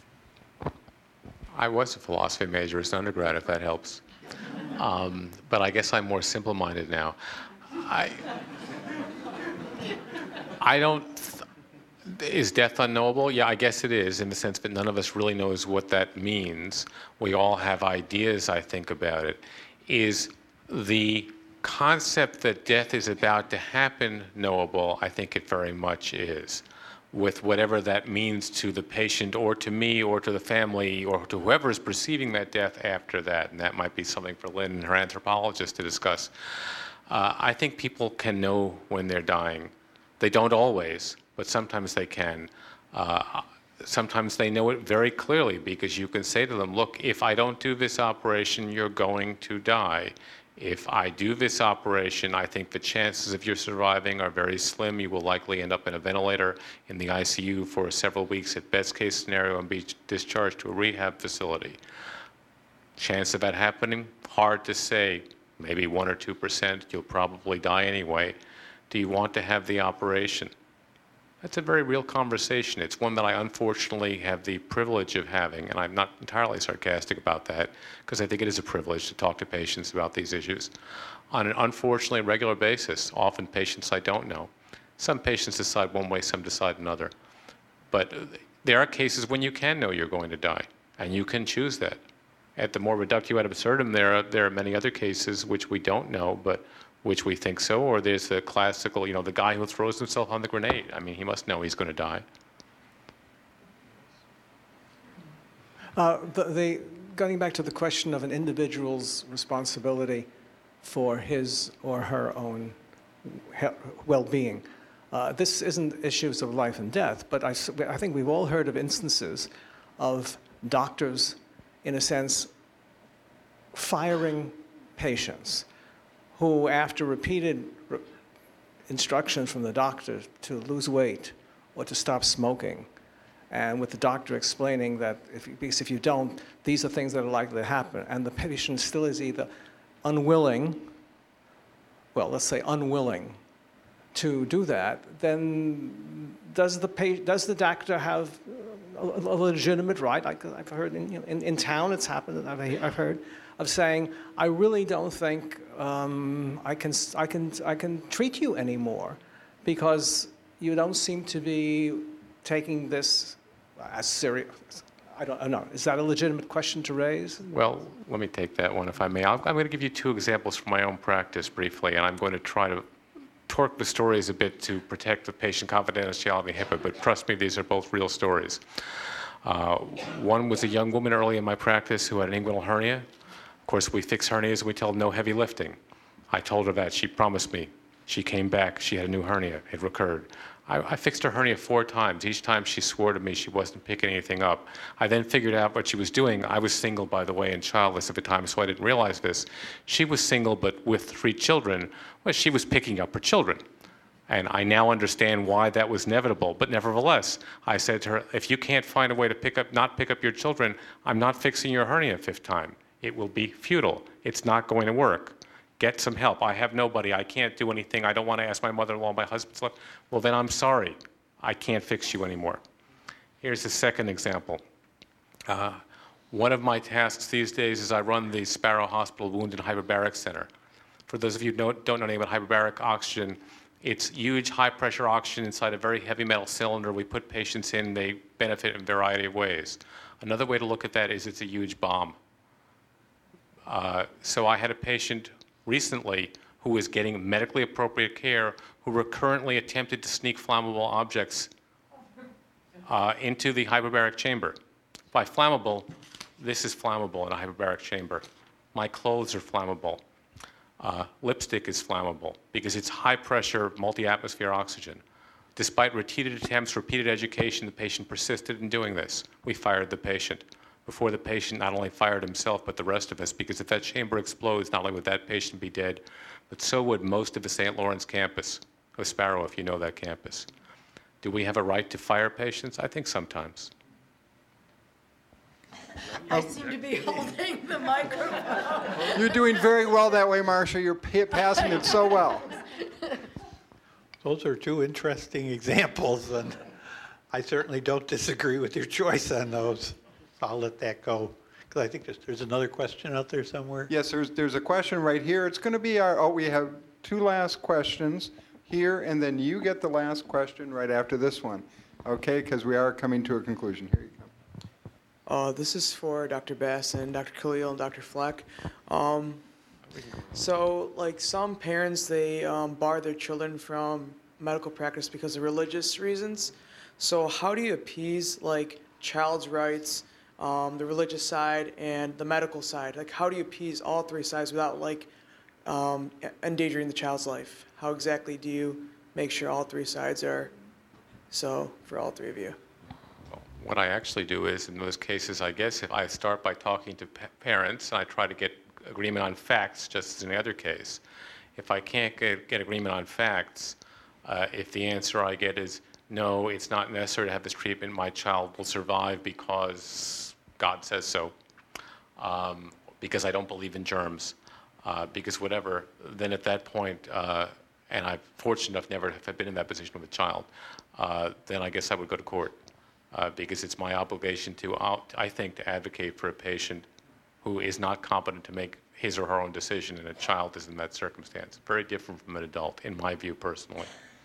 Speaker 3: I was a philosophy major as an undergrad, if that helps. Um, but I guess I'm more simple-minded now. I, I don't, th- is death unknowable? Yeah, I guess it is, in the sense that none of us really knows what that means. We all have ideas, I think, about it. Is the concept that death is about to happen knowable? I think it very much is, with whatever that means to the patient or to me or to the family or to whoever is perceiving that death after that. And that might be something for Lynn and her anthropologist to discuss. Uh, I think people can know when they're dying. They don't always, but sometimes they can. Uh, sometimes they know it very clearly because you can say to them, look, if I don't do this operation, you're going to die. If I do this operation, I think the chances of you surviving are very slim. You will likely end up in a ventilator in the I C U for several weeks at best case scenario and be discharged to a rehab facility. Chance of that happening? Hard to say. Maybe one or two percent. You'll probably die anyway. Do you want to have the operation? That's a very real conversation. It's one that I unfortunately have the privilege of having, and I'm not entirely sarcastic about that, because I think it is a privilege to talk to patients about these issues on an unfortunately regular basis. Often patients I don't know. Some patients decide one way, some decide another. But there are cases when you can know you're going to die, and you can choose that. At the more reductio ad absurdum, there are, there are many other cases which we don't know, but which we think so, or there's the classical, you know, the guy who throws himself on the grenade. I mean, he must know he's going to die.
Speaker 9: Uh, the, the, going back to the question of an individual's responsibility for his or her own he- well-being, uh, this isn't issues of life and death, but I, I think we've all heard of instances of doctors, in a sense, firing patients who, after repeated re- instructions from the doctor to lose weight or to stop smoking, and with the doctor explaining that if you, because if you don't, these are things that are likely to happen, and the patient still is either unwilling, well, let's say unwilling to do that, then does the pa- does the doctor have a, a legitimate right? I, I've heard in, you know, in, in town it's happened, I've, I've heard, of saying, I really don't think um, I can I can I can treat you anymore because you don't seem to be taking this as serious. I don't, I don't know. Is that a legitimate question to raise?
Speaker 3: Well, let me take that one, if I may. I'm, I'm going to give you two examples from my own practice briefly, and I'm going to try to torque the stories a bit to protect the patient confidentiality HIPAA, but trust me, these are both real stories. Uh, one was a young woman early in my practice who had an inguinal hernia. Of course, we fix hernias and we tell them no heavy lifting. I told her that. She promised me. She came back. She had a new hernia. It recurred. I, I fixed her hernia four times. Each time she swore to me she wasn't picking anything up. I then figured out what she was doing. I was single, by the way, and childless at the time, so I didn't realize this. She was single, but with three children. Well, she was picking up her children. And I now understand why that was inevitable. But nevertheless, I said to her, if you can't find a way to pick up, not pick up your children, I'm not fixing your hernia a fifth time. It will be futile. It's not going to work. Get some help. I have nobody. I can't do anything. I don't want to ask my mother-in-law. My husband's left. Well, then I'm sorry. I can't fix you anymore. Here's a second example. Uh, one of my tasks these days is I run the Sparrow Hospital Wound and Hyperbaric Center. For those of you who don't, don't know anything about hyperbaric oxygen, it's huge high-pressure oxygen inside a very heavy metal cylinder. We put patients in, they benefit in a variety of ways. Another way to look at that is it's a huge bomb. Uh, so I had a patient recently who was getting medically appropriate care who recurrently attempted to sneak flammable objects uh, into the hyperbaric chamber. By flammable, this is flammable in a hyperbaric chamber. My clothes are flammable. Uh, lipstick is flammable because it's high-pressure, multi-atmosphere oxygen. Despite repeated attempts, repeated education, the patient persisted in doing this. We fired the patient. Before the patient not only fired himself, but the rest of us, because if that chamber explodes, not only would that patient be dead, but so would most of the Saint Lawrence campus, of Sparrow, if you know that campus. Do we have a right to fire patients? I think sometimes.
Speaker 2: I seem to be holding the microphone.
Speaker 7: You're doing very well that way, Marcia. You're pa- passing it so well.
Speaker 4: Those are two interesting examples, and I certainly don't disagree with your choice on those. I'll let that go, because I think there's, there's another question out there somewhere.
Speaker 7: Yes, there's, there's a question right here. It's going to be our, oh, we have two last questions here, and then you get the last question right after this one, okay? Because we are coming to a conclusion. Here you go.
Speaker 13: Uh, this is for Doctor Bass and Doctor Khalil and Doctor Fleck. Um, so, like some parents, they um, bar their children from medical practice because of religious reasons. So, how do you appease like child's rights, um, the religious side, and the medical side? Like, how do you appease all three sides without like um, endangering the child's life? How exactly do you make sure all three sides are so for all three of you?
Speaker 3: What I actually do is, in those cases, I guess if I start by talking to pa- parents and I try to get agreement on facts, just as in the other case. If I can't get, get agreement on facts, uh, if the answer I get is, no, it's not necessary to have this treatment, my child will survive because God says so, um, because I don't believe in germs, uh, because whatever, then at that point, uh, and I'm fortunate enough never to have been in that position with a child, uh, then I guess I would go to court. Uh, because it's my obligation to, out, I think, to advocate for a patient who is not competent to make his or her own decision, and a child is in that circumstance. Very different from an adult, in my view, personally.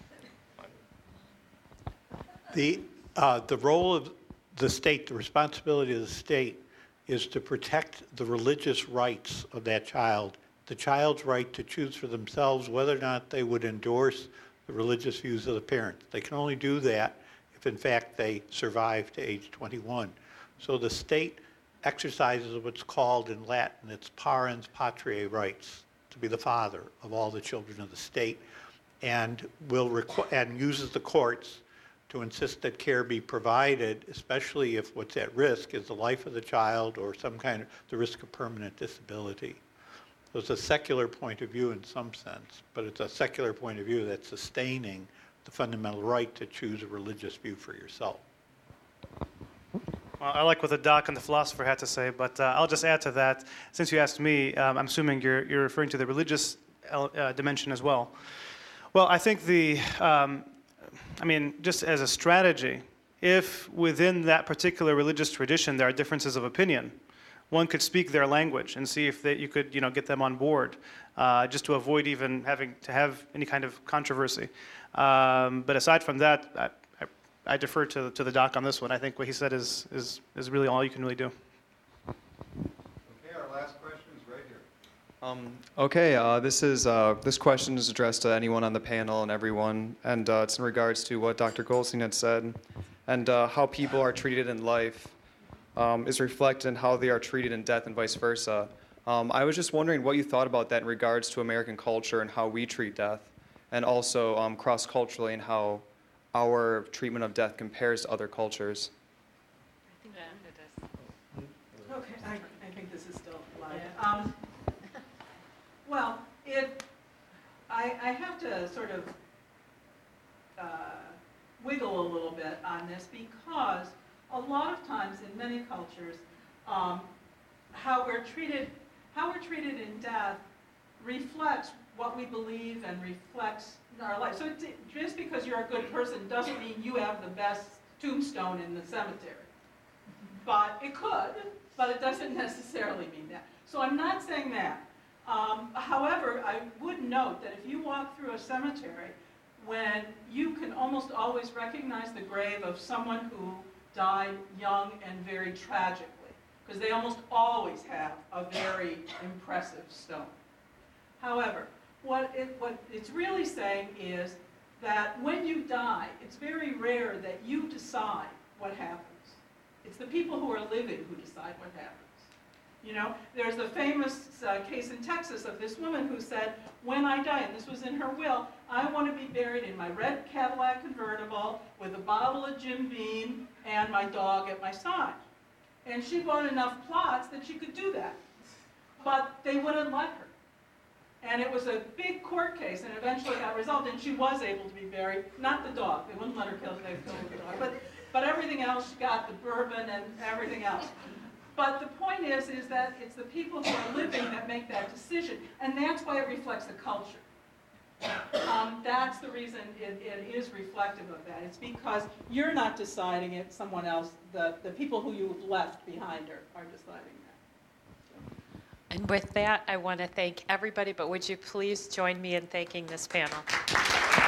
Speaker 4: The, uh, the role of the state, the responsibility of the state, is to protect the religious rights of that child, the child's right to choose for themselves whether or not they would endorse the religious views of the parents. They can only do that if, in fact, they survive to age twenty-one. So the state exercises what's called in Latin, its parens patriae rights, to be the father of all the children of the state, and will requ- and uses the courts to insist that care be provided, especially if what's at risk is the life of the child or some kind of the risk of permanent disability. So it's a secular point of view in some sense, but it's a secular point of view that's sustaining the fundamental right to choose a religious view for yourself.
Speaker 5: Well, I like what the doc and the philosopher had to say, but uh, I'll just add to that. Since you asked me, um, I'm assuming you're, you're referring to the religious uh, dimension as well. Well, I think the, um, I mean, just as a strategy, if within that particular religious tradition there are differences of opinion, one could speak their language and see if they, you could, you know, get them on board, uh, just to avoid even having to have any kind of controversy. Um, but aside from that, I, I, I defer to to the doc on this one. I think what he said is is is really all you can really do.
Speaker 7: Okay, our last question is right here.
Speaker 14: Um, okay, uh, this is uh, this question is addressed to anyone on the panel and everyone, and uh, it's in regards to what Doctor Goldstein had said, and uh, how people are treated in life um, is reflected in how they are treated in death and vice versa. Um, I was just wondering what you thought about that in regards to American culture and how we treat death, and also um, cross-culturally and how our treatment of death compares to other cultures.
Speaker 1: I think that ended us.
Speaker 6: Okay, I, I think this is still live. Um, well, it, I, I have to sort of uh, wiggle a little bit on this because a lot of times in many cultures, um, how we're treated, how we're treated in death reflects what we believe and reflects our life. So it, just because you're a good person doesn't mean you have the best tombstone in the cemetery. But it could, but it doesn't necessarily mean that. So I'm not saying that. Um, however, I would note that if you walk through a cemetery, when you can almost always recognize the grave of someone who died young and very tragically, because they almost always have a very impressive stone. However, what, it, what it's really saying is that when you die, it's very rare that you decide what happens. It's the people who are living who decide what happens. You know, there's a famous uh, case in Texas of this woman who said, when I die, and this was in her will, I want to be buried in my red Cadillac convertible with a bottle of Jim Beam and my dog at my side. And she bought enough plots that she could do that. But they wouldn't let her. And it was a big court case, and eventually got resolved, and she was able to be buried. Not the dog. They wouldn't let her kill, they killed the dog. But, but everything else, she got the bourbon and everything else. But the point is, is that it's the people who are living that make that decision, and that's why it reflects the culture. Um, that's the reason it, it is reflective of that. It's because you're not deciding it, someone else, the, the people who you've left behind are, are deciding that.
Speaker 1: And with that, I want to thank everybody, but would you please join me in thanking this panel?